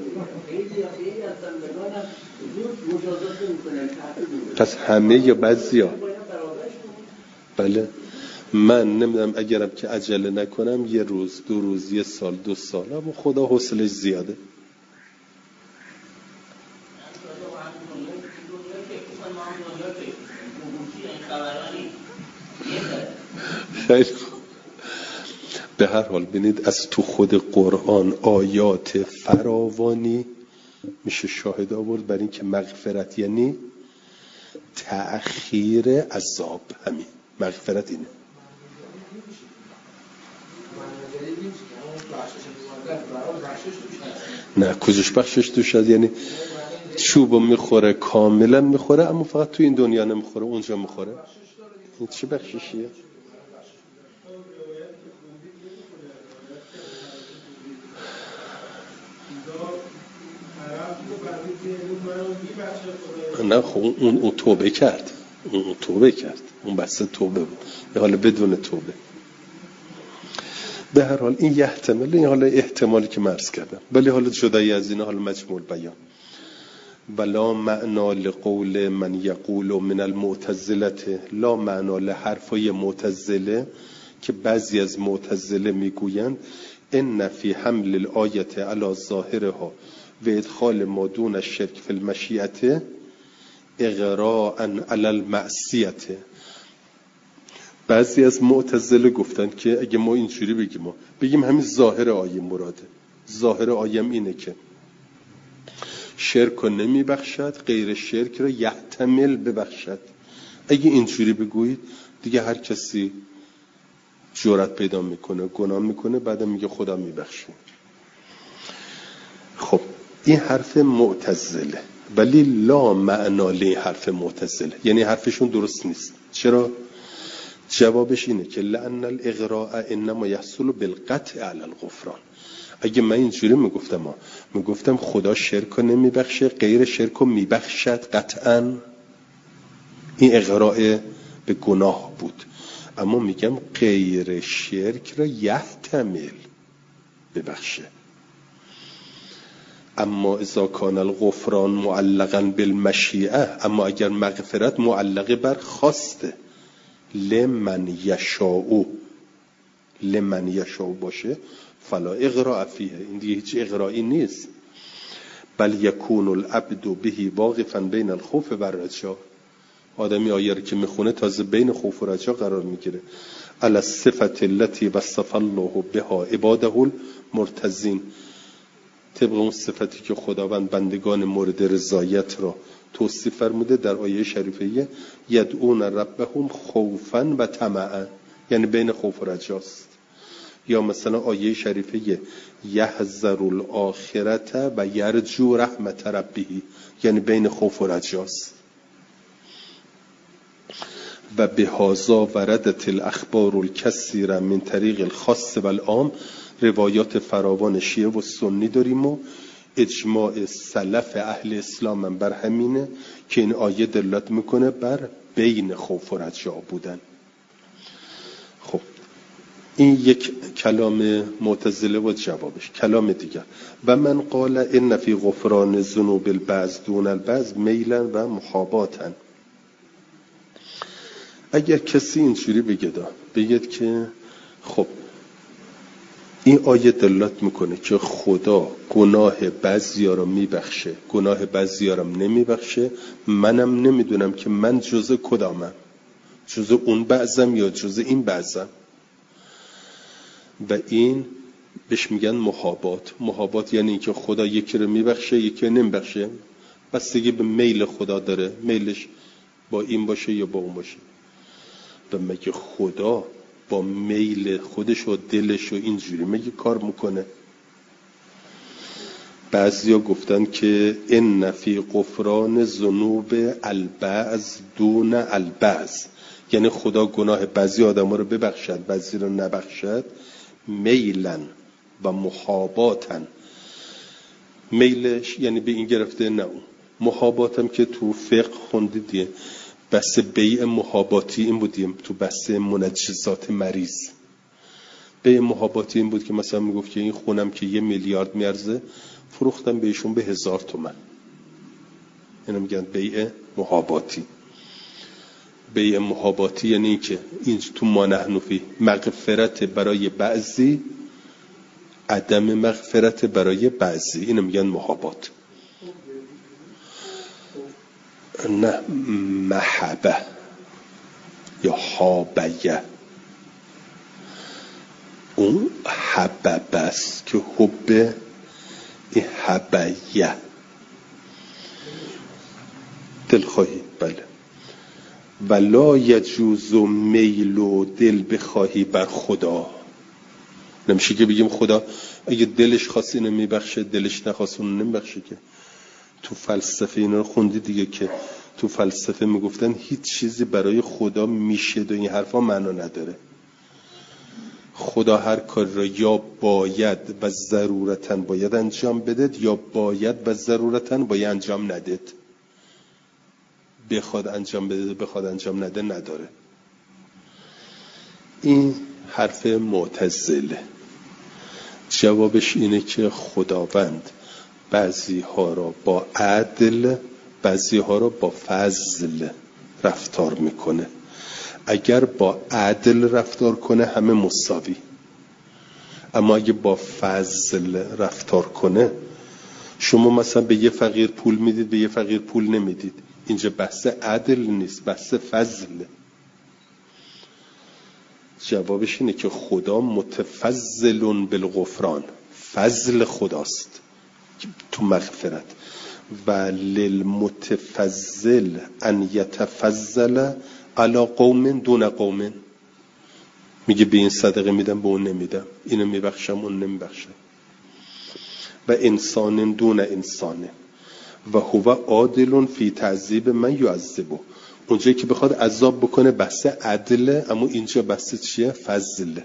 پس همه یا بعضیا؟ بله. من نمیدونم اگرم که عجله نکنم 1 روز 2 روز 1 سال 2 سال، اما خدا حوصله‌اش زیاده. خیلی به هر حال ببینید از تو خود قرآن آیات فراوانی میشه شاهد آورد بر این که مغفرت یعنی تأخیر عذاب. همین مغفرت اینه. نه، کجاش بخشش توش هست؟ یعنی چوبو میخوره، کاملا میخوره، اما فقط تو این دنیا نمیخوره، اونجا میخوره. این چه بخششیه؟ نه خب اون توبه کرد، اون بحث توبه بود، یه حالا بدون توبه. به هر حال این یحتمل، این حالا احتمالی که مرز کردم، ولی حالا جدایی از این حالا مجموع بیان. ولا معنا لقول من یقول من المعتزله، لا معنا لحرفای معتزله که بعضی از معتزله میگویند ان فی حمل الآیه علی ظاهرها و ادخال ما دون الشرک فی المشیئه اغراء علی المعصیه. بعضی از معتزله گفتن که اگه ما اینجوری بگیم همین ظاهر آیه مراده، ظاهر آیه اینه که شرک رو نمی بخشد، غیر شرک رو یحتمل ببخشد. اگه اینجوری بگویید دیگه هر کسی جرأت پیدا میکنه گناه میکنه، بعد میگه خدا میبخشه. خب این حرف معتزله، ولی لا معنا لی حرف معتزله، یعنی حرفشون درست نیست. چرا؟ جوابش اینه که لأن الاغراء انما یحصل بالقطع علی الغفران. اگه من اینجوری میگفتم خدا شرک رو نمیبخشه، غیر شرک رو میبخشد قطعا، این اغراء به گناه بود. اما میگم غیر شرک را یحتمل ببخشه. اما اذا کان الغفران معلقا بالمشیئه، اما اگر مغفرت معلقه بر خواسته، لمن یشاء باشه، فلا اغراء فیه، این دیگه هیچ اغرائی نیست. بل یکون العبد به واقفا بین الخوف و الرجا. آدمی آیه رو که میخونه تازه بین خوف و رجا قرار میگیره. علی الصفة التي وصف الله بها عباده المرتضین، طبق اون صفتی که خداوند بندگان مورد رضایت را توصیف فرموده در آیه شریفه، یدعون ربهم خوفا و طمعا، یعنی بین خوف و رجاست. یا مثلا آیه شریفه یحذر الاخرت و یرجو رحمت ربه، یعنی بین خوف و رجاست. و بهذا وردت الاخبار الکثیره من طریق الخاص و العام، روایات فراوان شیعه و سنی داریم و اجماع سلف اهل اسلام بر همینه که این آیه دلالت میکنه بر بین خوف و رجا بودن. خب این یک کلام معتزله و جوابش. کلام دیگر، و من قال ان فی غفران ذنوب البعض دون البعض میلا و محاباتا. اگر کسی اینجوری بگید که خب این آیه دلالت میکنه که خدا گناه بعضیا رو میبخشه، گناه بعضیا رو نمیبخشه، منم نمیدونم که من جزء کدامم، جزء اون بعضم یا جزء این بعضم. و این بهش میگن محابات. محابات یعنی این که خدا یکی رو میبخشه یکی رو نمیبخشه، بستگی به میل خدا داره، میلش با این باشه یا با اون باشه. و مگه خدا با میل خودش و دلش و اینجوری مگه کار میکنه؟ بعضیا گفتن که ان فی غفران ذنوب البعض دون البعض، یعنی خدا گناه بعضی آدما رو ببخشد بعضی رو نبخشد، میلا و محاباتا. میلش یعنی به این گرفته نه اون، محاباتم که تو فقه خوندیدیه، بحث بیع محاباتی این بودیم تو بحث منجزات مریض. بیع محاباتی این بود که مثلا میگفت که این خونم که 1 میلیارد میارزه فروختم بهشون به 1000 تومان، اینو میگن بیع محاباتی. بیع محاباتی یعنی که این تو ما نحن فی مغفرت برای بعضی، عدم مغفرت برای بعضی، اینو میگن محابات. نه محبه یا حابیه، اون حبب است که حب، این حبیه دلخواهی. بله. ولا یجوز میل و دل بخواهی بر خدا. نمیشه که بگیم خدا اگه دلش خواست اینو میبخشه، دلش نخواست اونو نمیبخشه. که تو فلسفه اینا رو خوندی دیگه که تو فلسفه میگفتن هیچ چیزی برای خدا میشه و این حرفا معنا نداره. خدا هر کار را یا باید و ضرورتاً باید انجام بدید یا باید و ضرورتاً باید انجام ندید. بخواد انجام بده بخواد انجام نده نداره. این حرف معتزله. جوابش اینه که خداوند بعضی ها را با عدل، بعضی ها را با فضل رفتار میکنه. اگر با عدل رفتار کنه همه مساوی، اما اگه با فضل رفتار کنه، شما مثلا به یه فقیر پول میدید به یه فقیر پول نمیدید، اینجا بحث عدل نیست، بحث فضله. جوابش اینه که خدا متفضل بالغفران، فضل خداست تو مغفرت. و للمتفضل ان یتفضل علی قوم دون قوم، میگه به این صدقه میدم به اون نمیدم، اینو میبخشم اون نمیبخشم. و انسان دون انسانه و هو عادل فی تعذیب من یعذبه، اونجایی که بخواد عذاب بکنه بحث عدله، اما اینجا بحث چیه؟ فضله.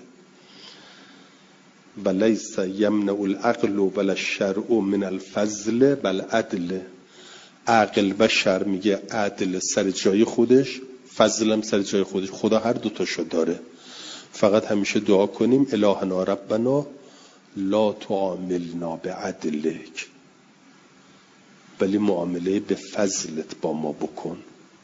و لیس یمنع العقل ولا الشرع من الفضل بل عدل. عقل و شرع میگه عدل سر جای خودش، فضلم سر جای خودش. خدا هر دوتاشو داره، فقط همیشه دعا کنیم الهنا ربنا لا تعاملنا بعدلک، ولی معامله به فضلت با ما بکن.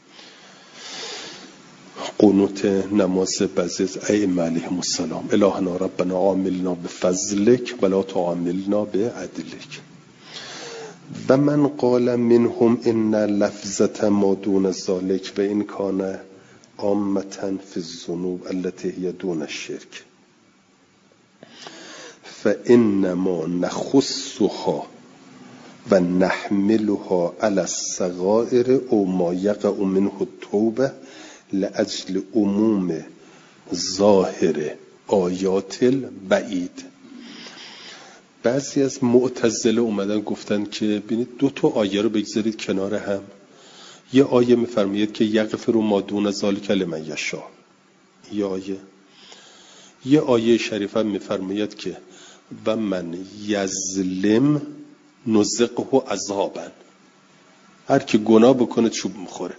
قنوت نماز بعضی از ائمه علیهم السلام، الهنا ربنا عاملنا بفضلک ولا تعاملنا بعدلک. و من قال منهم ان لفظة ما دون ذلك و ان کان عامة فی الذنوب التي هي دون الشرك فانما نخصها و نحملها على الصغائر او ما یقع منه التوبه لاجل عموم ظاهر آیات البعید. بعضی از معتزله اومدن گفتن که ببینید دو تا آیه رو بگذارید کنار هم. یه آیه میفرماید که یغفر ما دون ذلک لمن یشاء، یه آیه شریفه میفرماید که و من یظلم نذقه عذابا، هر کی گناه بکنه چوب میخوره.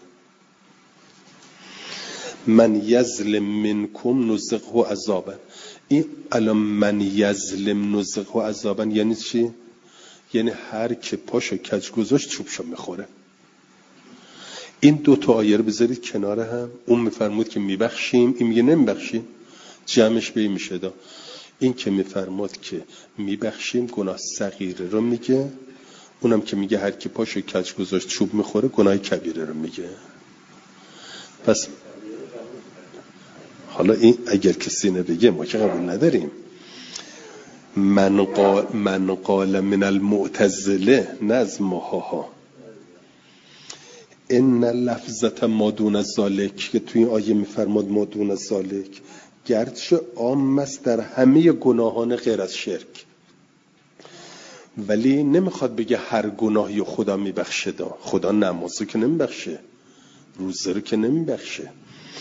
من یظلم منکم نذقه عذابا، این الان من یظلم نذقه عذابا یعنی چی؟ یعنی هر کی پاشو کج گذاشت چوبشو میخوره. این دو تا آیه رو بذارید کنار هم. اون میفرمود که میبخشیم، این میگه نمیبخشیم، جمعش به این میشه دا. این که میفرمود که میبخشیم گناه صغیره رو میگه، اونم که میگه هر کی پاشو کج گذاشت چوب میخوره گناه کبیره رو میگه. پس حالا این اگر کسی نبگه ما که قبول نداریم. من قال من المعتزله، نه از ماها. ان لفظة ما دون ذلک که توی این آیه میفرماد ما دون ذلک، گرچه عام است در همه گناهان غیر از شرک، ولی نمیخواد بگه هر گناهی خدا میبخشه. خدا نمازو که نمیبخشه، روزه رو که نمیبخشه.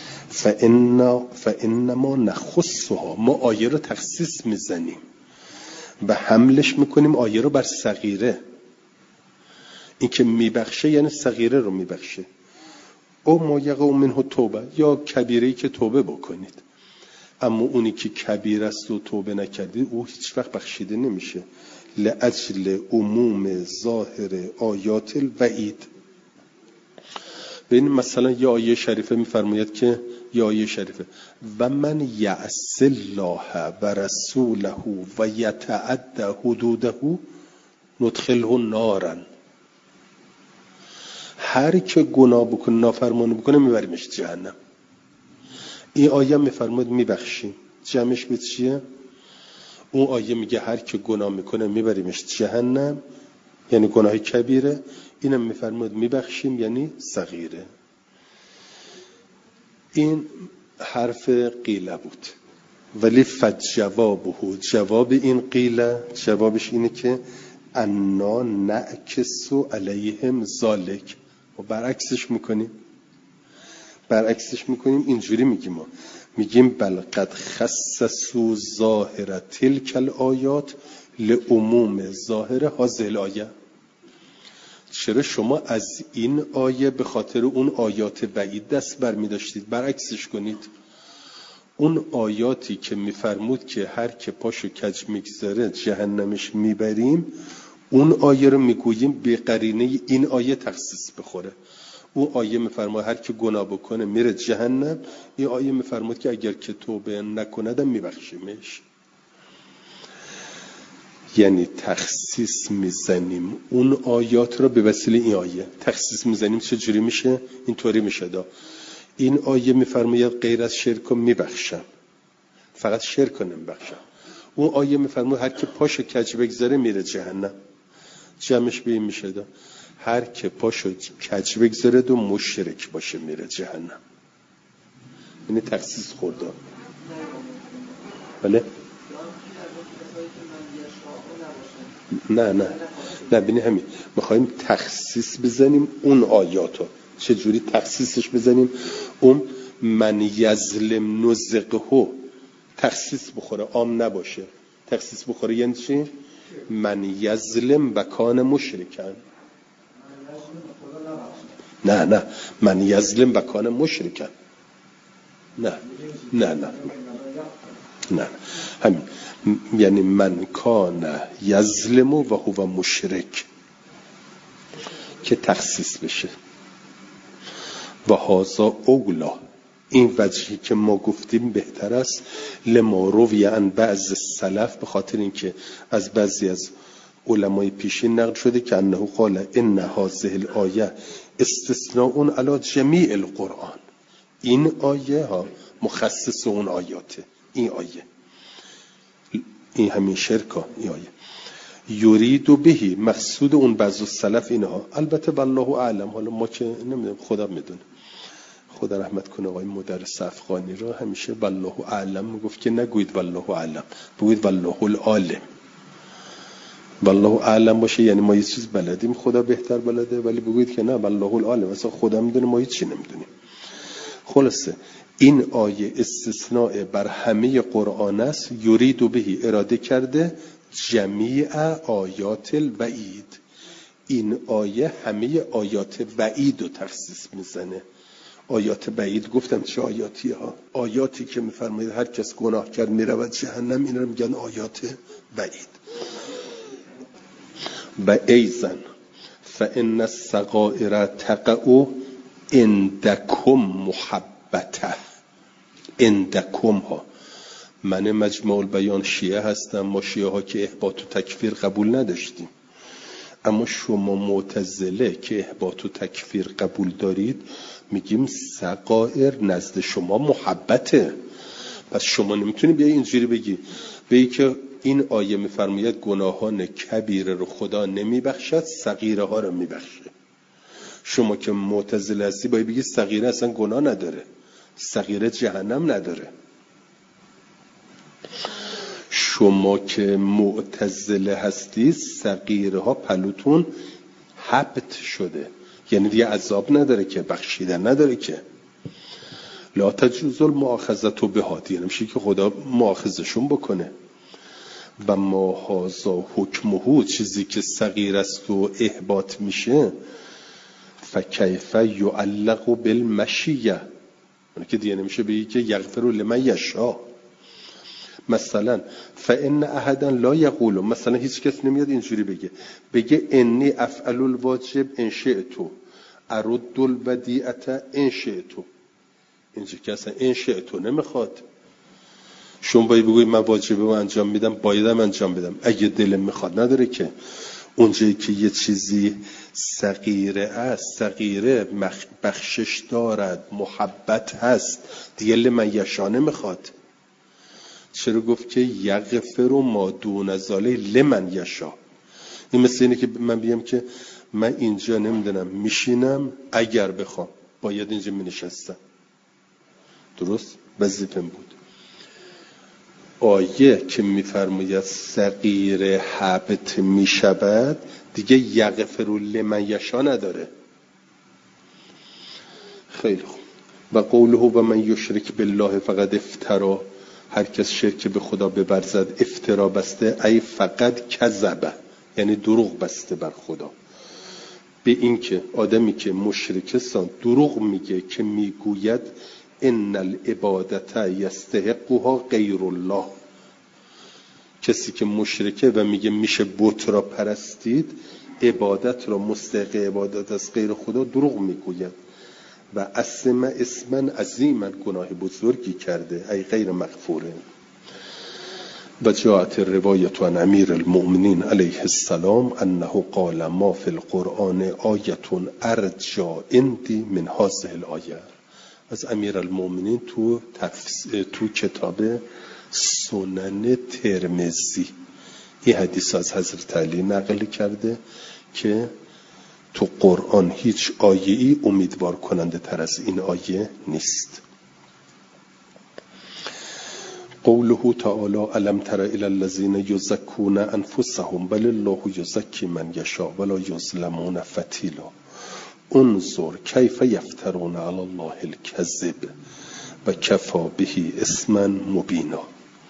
فانما نخصها، ما آیه رو تخصیص میزنیم و حملش میکنیم آیه رو بر صغیره. این که میبخشه یعنی صغیره رو میبخشه. او ما یقع منه توبه، یا کبیره‌ای که توبه بکنید. اما اونی که کبیر است و توبه نکردید او هیچ وقت بخشیده نمیشه. لاجل عموم ظاهر آیات الوعید. ببین مثلا یه آیه شریفه میفرماید که یه آیه شریفه و من یعص الله و رسوله و یتعدى حدوده ندخله نارا، هر که گناه بکنه نافرمانی بکنه میبریمش جهنم. این آیه میفرماید میبخشیم، جمعش به چیه؟ اون آیه میگه هر که گناه میکنه میبریمش جهنم، یعنی گناه کبیره. اینم میفرماید میبخشیم یعنی صغیره. این حرف قیله بود، ولی جواب این قیله، جوابش اینه که انا نعکس علیهم ذالک، و برعکسش میکنیم اینجوری میگیم، ما میگیم بل قد خصصوا ظاهر تلک الآیات لعموم ظاهر هذه الآیه. چرا شما از این آیه به خاطر اون آیات بعید دست برمی داشتید؟ برعکسش کنید. اون آیاتی که میفرمود که هر که پاشو کج میگذاره جهنمش میبریم، اون آیه رو میگوییم به قرینه این آیه تخصیص بخوره. اون آیه میفرماید هر کی گناه بکنه میره جهنم، این آیه میفرماید که اگر که توبه نکند میبخشیمش. یعنی تخصیص میزنیم اون آیات رو به وسیله این آیه تخصیص میزنیم. چجوری میشه؟ اینطوری میشه این آیه میفرماید غیر از شرک رو میبخشم، فقط شرک رو نمیبخشم. اون آیه میفرماید هر کی پاشو کج بگذاره میره جهنم. جمعش به این میشه هر کی پاشو کج بگذاره و مشرک باشه میره جهنم. یعنی تخصیص خورده. بله؟ نه بینی همین میخوایم تخصیص بزنیم اون آیاتو. چجوری تخصیصش بزنیم؟ اون من یظلم نزقه تخصیص بخوره، عام نباشه. تخصیص بخوره یعنی چی؟ من یظلم و کان مشرکن. نه من یظلم و کان مشرکن. نه همین، یعنی من کان یظلم و هو مشرک که تخصیص بشه. و هذا اولا، این وجهی که ما گفتیم بهتر است. لما روی عن بعض السلف، به خاطر اینکه از بعضی از علمای پیشین نقل شده که انه قال ان هذه الآیه استثناء علی جمیع القرآن. این آیه ها مخصص اون آیاته. این آیه، این همین شرکا، این آیه یرید بهی، مقصود اون بعض السلف اینها. البته والله اعلم، حالا ما که نمیدونم، خدا میدونه. خدا رحمت کنه آقای مدرس افغانی را، همیشه والله اعلم میگفت که نگوید والله اعلم، بگوید والله العالم. والله اعلم باشه یعنی ما یه چیز بلدیم، خدا بهتر بلده، ولی بگوید که نه والله العالم، اصلا خدا میدونه ما هیچ چی نمیدونیم. خلاصه این آیه استثناء بر همه قرآن است. یرید بهی، اراده کرده جمیع آیات الوعید. این آیه همه آیات وعید رو تخصیص میزنه. آیات وعید گفتم چه آیاتی ها؟ آیاتی که میفرماید هر کس گناه کرد میرود جهنم، این رو میگن آیات وعید. و ایزن فان الصغائر تقع عندکم محبته. عندکم ها، من مجموع البیان شیعه هستم. ما شیعه ها که احباط و تکفیر قبول نداشتیم، اما شما معتزله که احباط و تکفیر قبول دارید، میگیم صغائر نزد شما محبته. پس شما نمیتونی بیایی اینجوری بگی که این آیه میفرماید گناهان کبیره رو خدا نمیبخشد، صغیره ها رو میبخشه. شما که معتزله هستی باید بگی صغیره اصلا گناه نداره، صغیره جهنم نداره. شما که معتزله هستی صغیره ها پلوتون حبت شده، یعنی دیگه عذاب نداره که، بخشیدن نداره که. لا تجوز المؤاخذه بها، دیگه نمیشه که خدا مؤاخذشون بکنه. و ما هذا حکمه، چیزی که صغیر است و احباط میشه، فکیف یعلق بالمشیه، که دیگه نمیشه بگی که یغفر لمن یشاء. مثلا فان احدا لا یقول، مثلا هیچ کس نمیاد اینجوری بگه انی افعل الواجب ان شئت ارد الودیعه ان شئت. اینجا که اصلا ان شئت نمیخواد. شما باید بگوی من واجبه رو انجام میدم، بایدم انجام بدم، اگه دلم میخواد. نداره که اونجایی که یه چیزی صغیره است، صغیره بخشش دارد، محبت هست، دیگه لمن یشاء نمیخواد. چرا گفت که یغفر ما دون ذلک لمن یشاء؟ این مثل اینه که من بگم که من اینجا نمیدونم میشینم، اگر بخوام باید اینجا مینشستم. درست؟ وظیفه‌م بود. آیه که میفرماید صغیره حبط میشود، دیگه یغفر لمن یشاء نداره. خیلی خوب. و قوله و من یشرک بالله فقد افترا، هر کس شرک به خدا ببرزد افترا بسته، ای فقط کذب، یعنی دروغ بسته بر خدا. به این که آدمی که مشرک است دروغ میگه که میگوید ان العبادت یستحقها غیر الله، کسی که مشرکه و میگه میشه بت را پرستید، عبادت را مستحق عبادت از غیر خدا، دروغ میگوید و اسما عظیما، گناه بزرگی کرده، ای غیر مغفوره. و جاءت الروایة عن امیر المؤمنین علیه السلام انه قال ما فی القرآن آیة ارجا عندی من هذه الآیه. از امیر المؤمنین تو کتاب سنن ترمذی این حدیث از حضرت علی نقل کرده که تو قرآن هیچ آیه‌ای امیدوار کننده تر از این آیه نیست. قوله تعالی الم تر الی الذین یزکون انفسهم بل الله یزکی من یشاء ولا یظلمون فتیلا انظر کیف یفترون علی الله الکذب و کفی به اثما مبینا.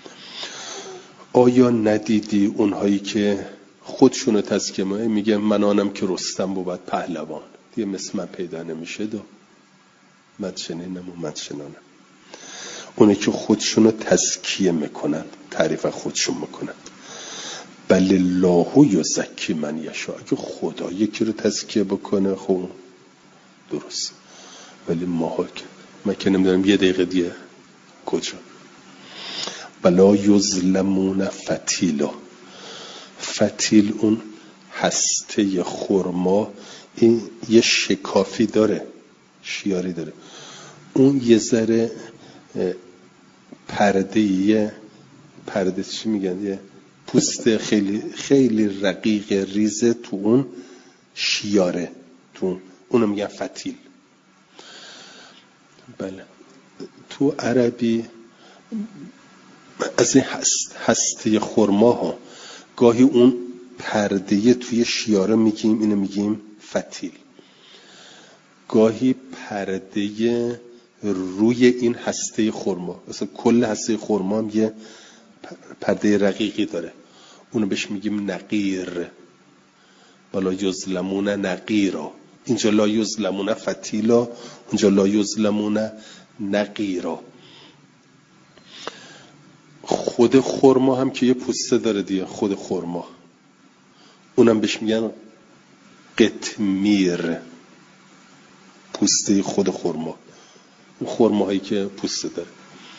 آیا ندیدی اونهایی که خودشونو تزکیه میگه من آنم که رستم بود پهلوان، دیگه مثل من پیدا نمیشه، دو من چنینم و من چنانم. اونه که خودشونو تزکیه میکنن، تعریف خودشون میکنن. بل الله یزکی من یشاء، اگه خدا یکی رو تزکیه بکنه خب درست، ولی من که نمیدونم یه دقیقه دیگه کجا. بلا یظلمون فتیلا، فتیل اون هسته خرما، این یه شکافی داره، شیاری داره، اون یه ذره پرده چی میگن، یه پوست خیلی خیلی رقیق ریزه تو اون شیاره، تو اونو میگن فتیل. بله تو عربی از این هسته خرما ها گاهی اون پرده توی شیاره میگیم، اینو میگیم فتیل. گاهی پرده روی این هسته خرما، مثلا کل هسته خرما هم یه پرده رقیقی داره، اونو بهش میگیم نقیر. ولا یظلمون نقیرا، اینجا لا یظلمون فتیلا، اونجا لا یظلمون نقیرا. خود خرما هم که یه پوسته داره دیگه، خود خرما اونم بهش میگن قطمیر، پوسته خود خرما، اون خرماهایی که پوسته داره.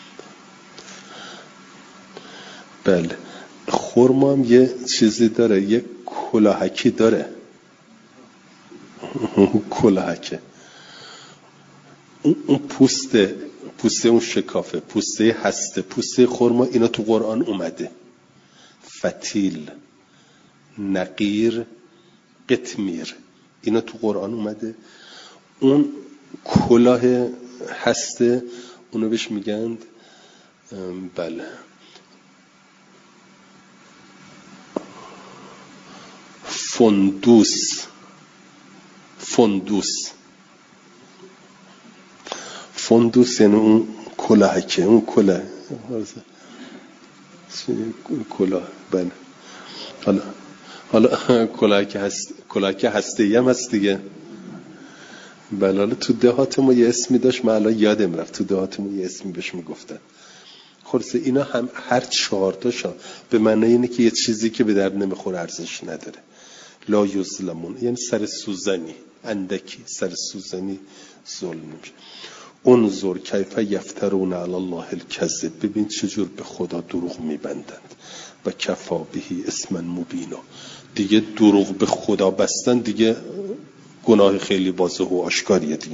بله خرما هم یه چیزی داره، یه کلاهکی داره، کلاهکه، اون پوسته اون شکافه، پوسته هسته، پوسته خرما، اینا تو قرآن اومده. فتیل، نقیر، قطمیر، اینا تو قرآن اومده. اون کلاه هسته اونو بهش میگن بله فندوس یعنی اون کلاهکه، اون کلاه بله. حالا کلاهکه هسته هم هست دیگه. بله حالا تو دهات ما یه اسمی داشت، من الان یادم رفت، تو دهات ما یه اسمی بهش میگفتن. خلاصه اینا هم هر 4 تاشا به معنی اینه که یه چیزی که به درد نمیخوره، ارزش نداره. لا یظلمون یعنی سر سوزنی، اندکی سر سوزنی ظلم نمیشه. انظر کیف یفترون علی الله الکذب، ببین چجور به خدا دروغ میبندند. و کفی به اثما مبینا، دیگه دروغ به خدا بستن دیگه گناه خیلی واضح و آشکاریه دیگه.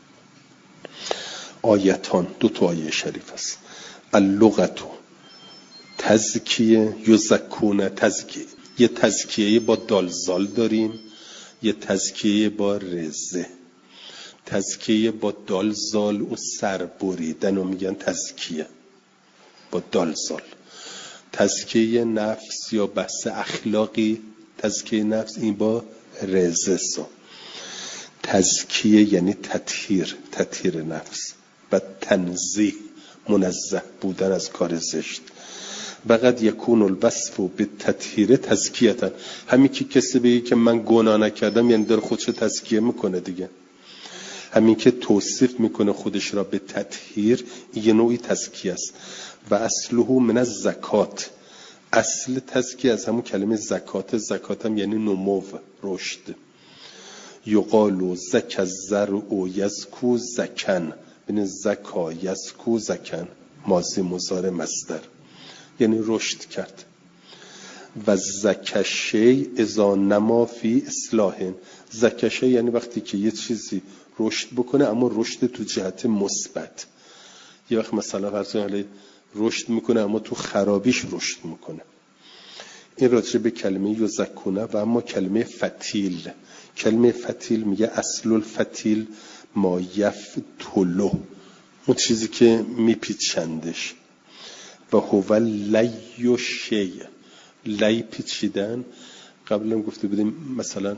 آیتان، 2 آیه شریف است. اللغتو تزکیه، یزکون تزکیه، یه تزکیه با دالزال داریم، یه تزکیه با رزه. تزکیه با دالزال اون سر بریدن رو میگن تزکیه با دالزال. تزکیه نفس یا بحث اخلاقی، تزکیه نفس این با رزه سا. تزکیه یعنی تطهیر نفس و تنزیه، منزه بودن از کار زشت. وقد یکون الوصف بالتطهیر تزکیه‌تن، همین که کسی بگه که من گناه نکردم یعنی در خودشو تزکیه میکنه دیگه. همین که توصیف میکنه خودش را به تطهیر، یه نوعی تزکیه است. و اصله من الزکات، اصل تزکیه از همون کلمه زکات هم یعنی نمو، رشد. یقال زک الزرع یزکو زکن، یعنی زکا یزکو زکن، ماضی مضارع مصدر، یعنی رشد کرد. و زکشی اذا نما فی اصلاح، زکشی یعنی وقتی که یه چیزی رشد بکنه اما رشد تو جهت مثبت. یه وقت مثلا فرض کنید رشد میکنه اما تو خرابیش رشد میکنه. این راجع به کلمه یزکونه. و اما کلمه فتیل، کلمه فتیل میگه اصل الفتیل ما یفتلو، اون چیزی که میپیچندش. و هو لی شی، لی پیچیدن. قبلا گفته بودیم مثلا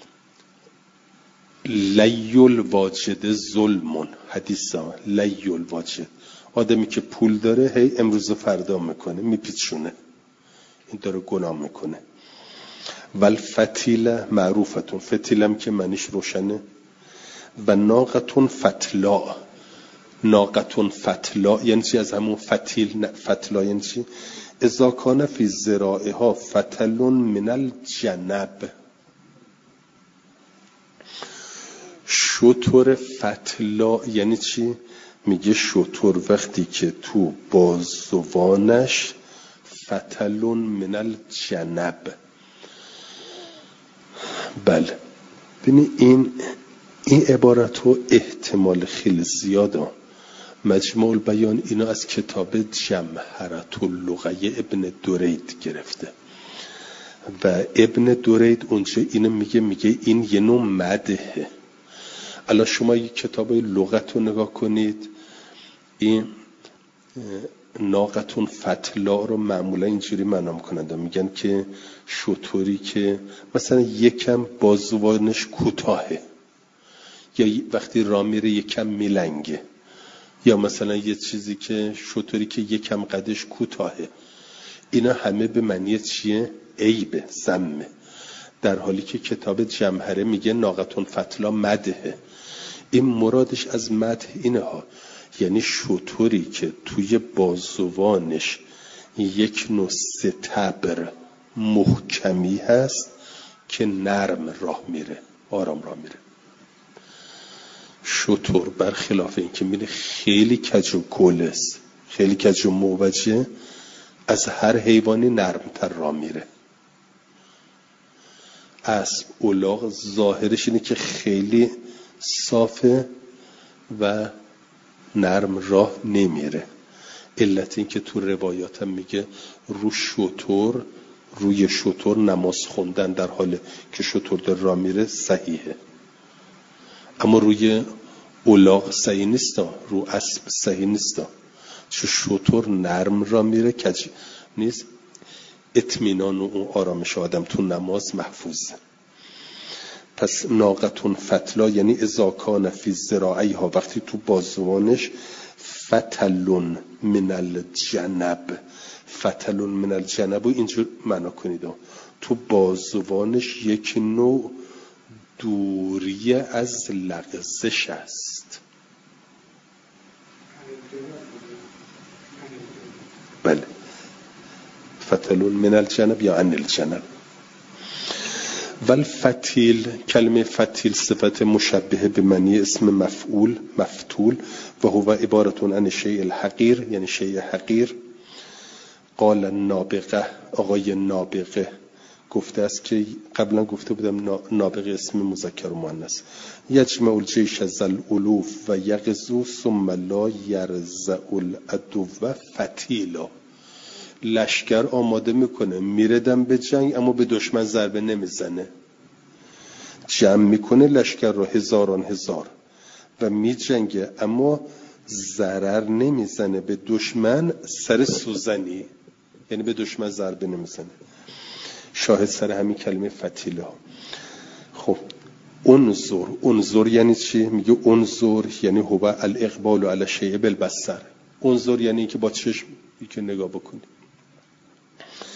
لی الواجد ظلمون، حدیث ها لی الواجد، آدمی که پول داره هی امروز و فردا میکنه، میپیچونه، این داره گناه میکنه. والفتیل معروفتون، فتیلم که معنیش روشنه. و ناقتون فتلا، ناقتون فتلا یعنی چی؟ از همون فتیل، فتلا یعنی چی؟ اذا کان فی ذرائها فتل من الجنب. شتر فتلا یعنی چی؟ میگه شتر وقتی که تو بازوانش فتل من الجنب. بله ببین این عبارتو احتمال خیلی زیاده مجموع البیان اینا از کتاب جمهرة اللغة ابن درید گرفته و ابن درید اونجا اینو میگه این یه نوع مدحه. الان شما یک کتاب لغت رو نگاه کنید، این ناقتون فتلا رو معمولا اینجوری معنا میکنند، میگن که شطوری که مثلا یکم بازوانش کوتاهه، یا وقتی راه میره یکم میلنگه، یا مثلا یه چیزی که شطوری که یکم قدش کوتاهه. اینا همه به معنی چیه؟ عیبه، ذمه. در حالی که کتاب جمهره میگه ناقتون فتلا مدحه. این مرادش از مدح اینه ها، یعنی شطوری که توی بازوانش یک نوع ستبر محکمی هست که نرم راه میره، آرام راه میره. شطور برخلاف این که میره خیلی کج و کلس، خیلی کج و موجه، از هر حیوانی نرمتر راه میره. اسب، الاغ ظاهرش اینه که خیلی صافه و نرم راه نمیره. علت این که تو روایات هم میگه روی شطور نماز خوندن در حال که شطور در راه میره صحیحه، اما روی الاغ صحیح نیستا، رو اسب صحیح نیستا، چون شطور نرم راه میره، کج نیست. اطمینان و اون آرامش آدم تو نماز محفوظه. پس ناقتون فتلا یعنی اذا کان فی ذراعیها، وقتی تو بازوانش فتلون من الجنب، فتلون من الجنب و اینجور معنا کنید، تو بازوانش یک نوع دوری از لغزش است. بله، فتلون من الجنب یا عن الجنب. والفتیل، کلمه فتیل صفت مشبهه به معنی اسم مفعول، مفتول، و هو عبارتون عن شیء الحقیر، یعنی شیء حقیر. قال النابغه، آقای نابغه گفته است که قبلا گفته بودم نابغه اسم مذکر و مؤنث. یجمع الجیش ذوالالوف و یغزو ثم لا یرزع العدو فتیلا. لشکر آماده میکنه، میردم به جنگ اما به دشمن ضربه نمیزنه، جمع میکنه لشکر رو هزاران هزار و میجنگه اما ضرر نمیزنه به دشمن سر سوزنی، یعنی به دشمن ضربه نمیزنه. شاهد سر همین کلمه فتیله ها. خب انظر یعنی چی؟ میگه انظر یعنی هو الاقبال علی شیء بالبصر. انظر یعنی که با چشم که نگاه بکنی.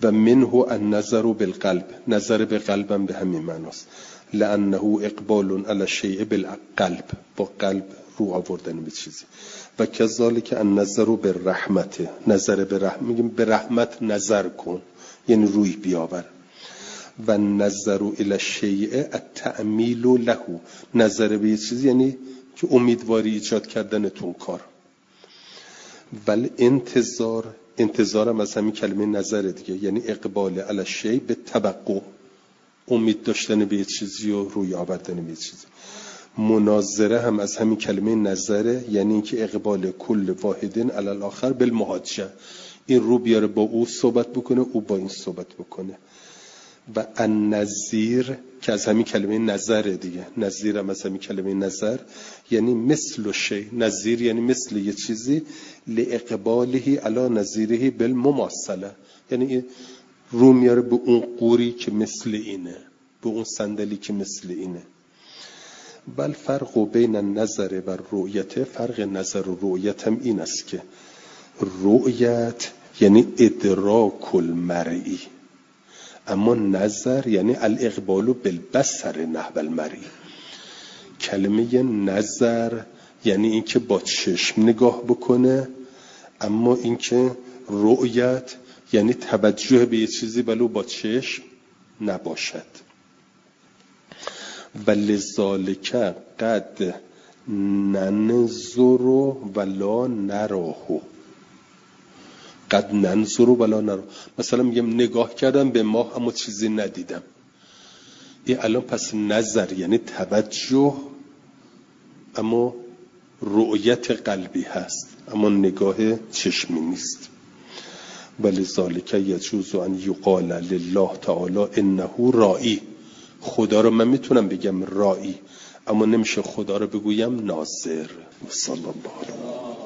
و منه النظر بالقلب، نظر به قلبم به همین معناست. لانه اقبال علی الشیء بالقلب، با قلب رو آوردن به چیزی. و کذالک النظر بالرحمت، نظر به رحمت، میگیم به رحمت نظر کن یعنی روی بیاور. و نظر الی الشیء التأمیل له، نظر به چیزی یعنی که امیدواری ایجاد کردن تو کار. ولی انتظار هم از همین کلمه نظر دیگه، یعنی اقبال علی الشیء به توقع، امید داشتن به چیزی و روی آوردن به چیزی. مناظره هم از همین کلمه نظره، یعنی اینکه اقبال کل واحدین علی الاخر بالمحاجه، این رو بیاره با او صحبت بکنه، او با این صحبت بکنه. و النظیر که از همین کلمه نظر دیگه، نظیر هم از همین کلمه نظر، یعنی مثل شی، نظیر یعنی مثل یه چیزی، لاقباله علی نظیره بالمماثله، یعنی رو میاره به اون قوری که مثل اینه، به اون صندلی که مثل اینه. بل فرق بین النظر و رؤیت، فرق نظر و رؤیت هم این است که رؤیت یعنی ادراک المرئی، اما نظر یعنی الاقبال بالبصر نحو المرئی. کلمه نظر یعنی اینکه با چشم نگاه بکنه، اما اینکه رؤیت یعنی توجه به یه چیزی ولو با چشم نباشد. ولذالک قد ننظر ولا نراه، قد ننظر ولا نراه، مثلا میگم نگاه کردم به ماه اما چیزی ندیدم، این الان پس نظر یعنی توجه، اما رؤیت قلبی هست، اما نگاه چشمی نیست. ولذالک یجوز ان یقال لله تعالی انه رائی، خدا رو من میتونم بگم رائی، اما نمیشه خدا رو بگویم ناظر. صلی الله علیه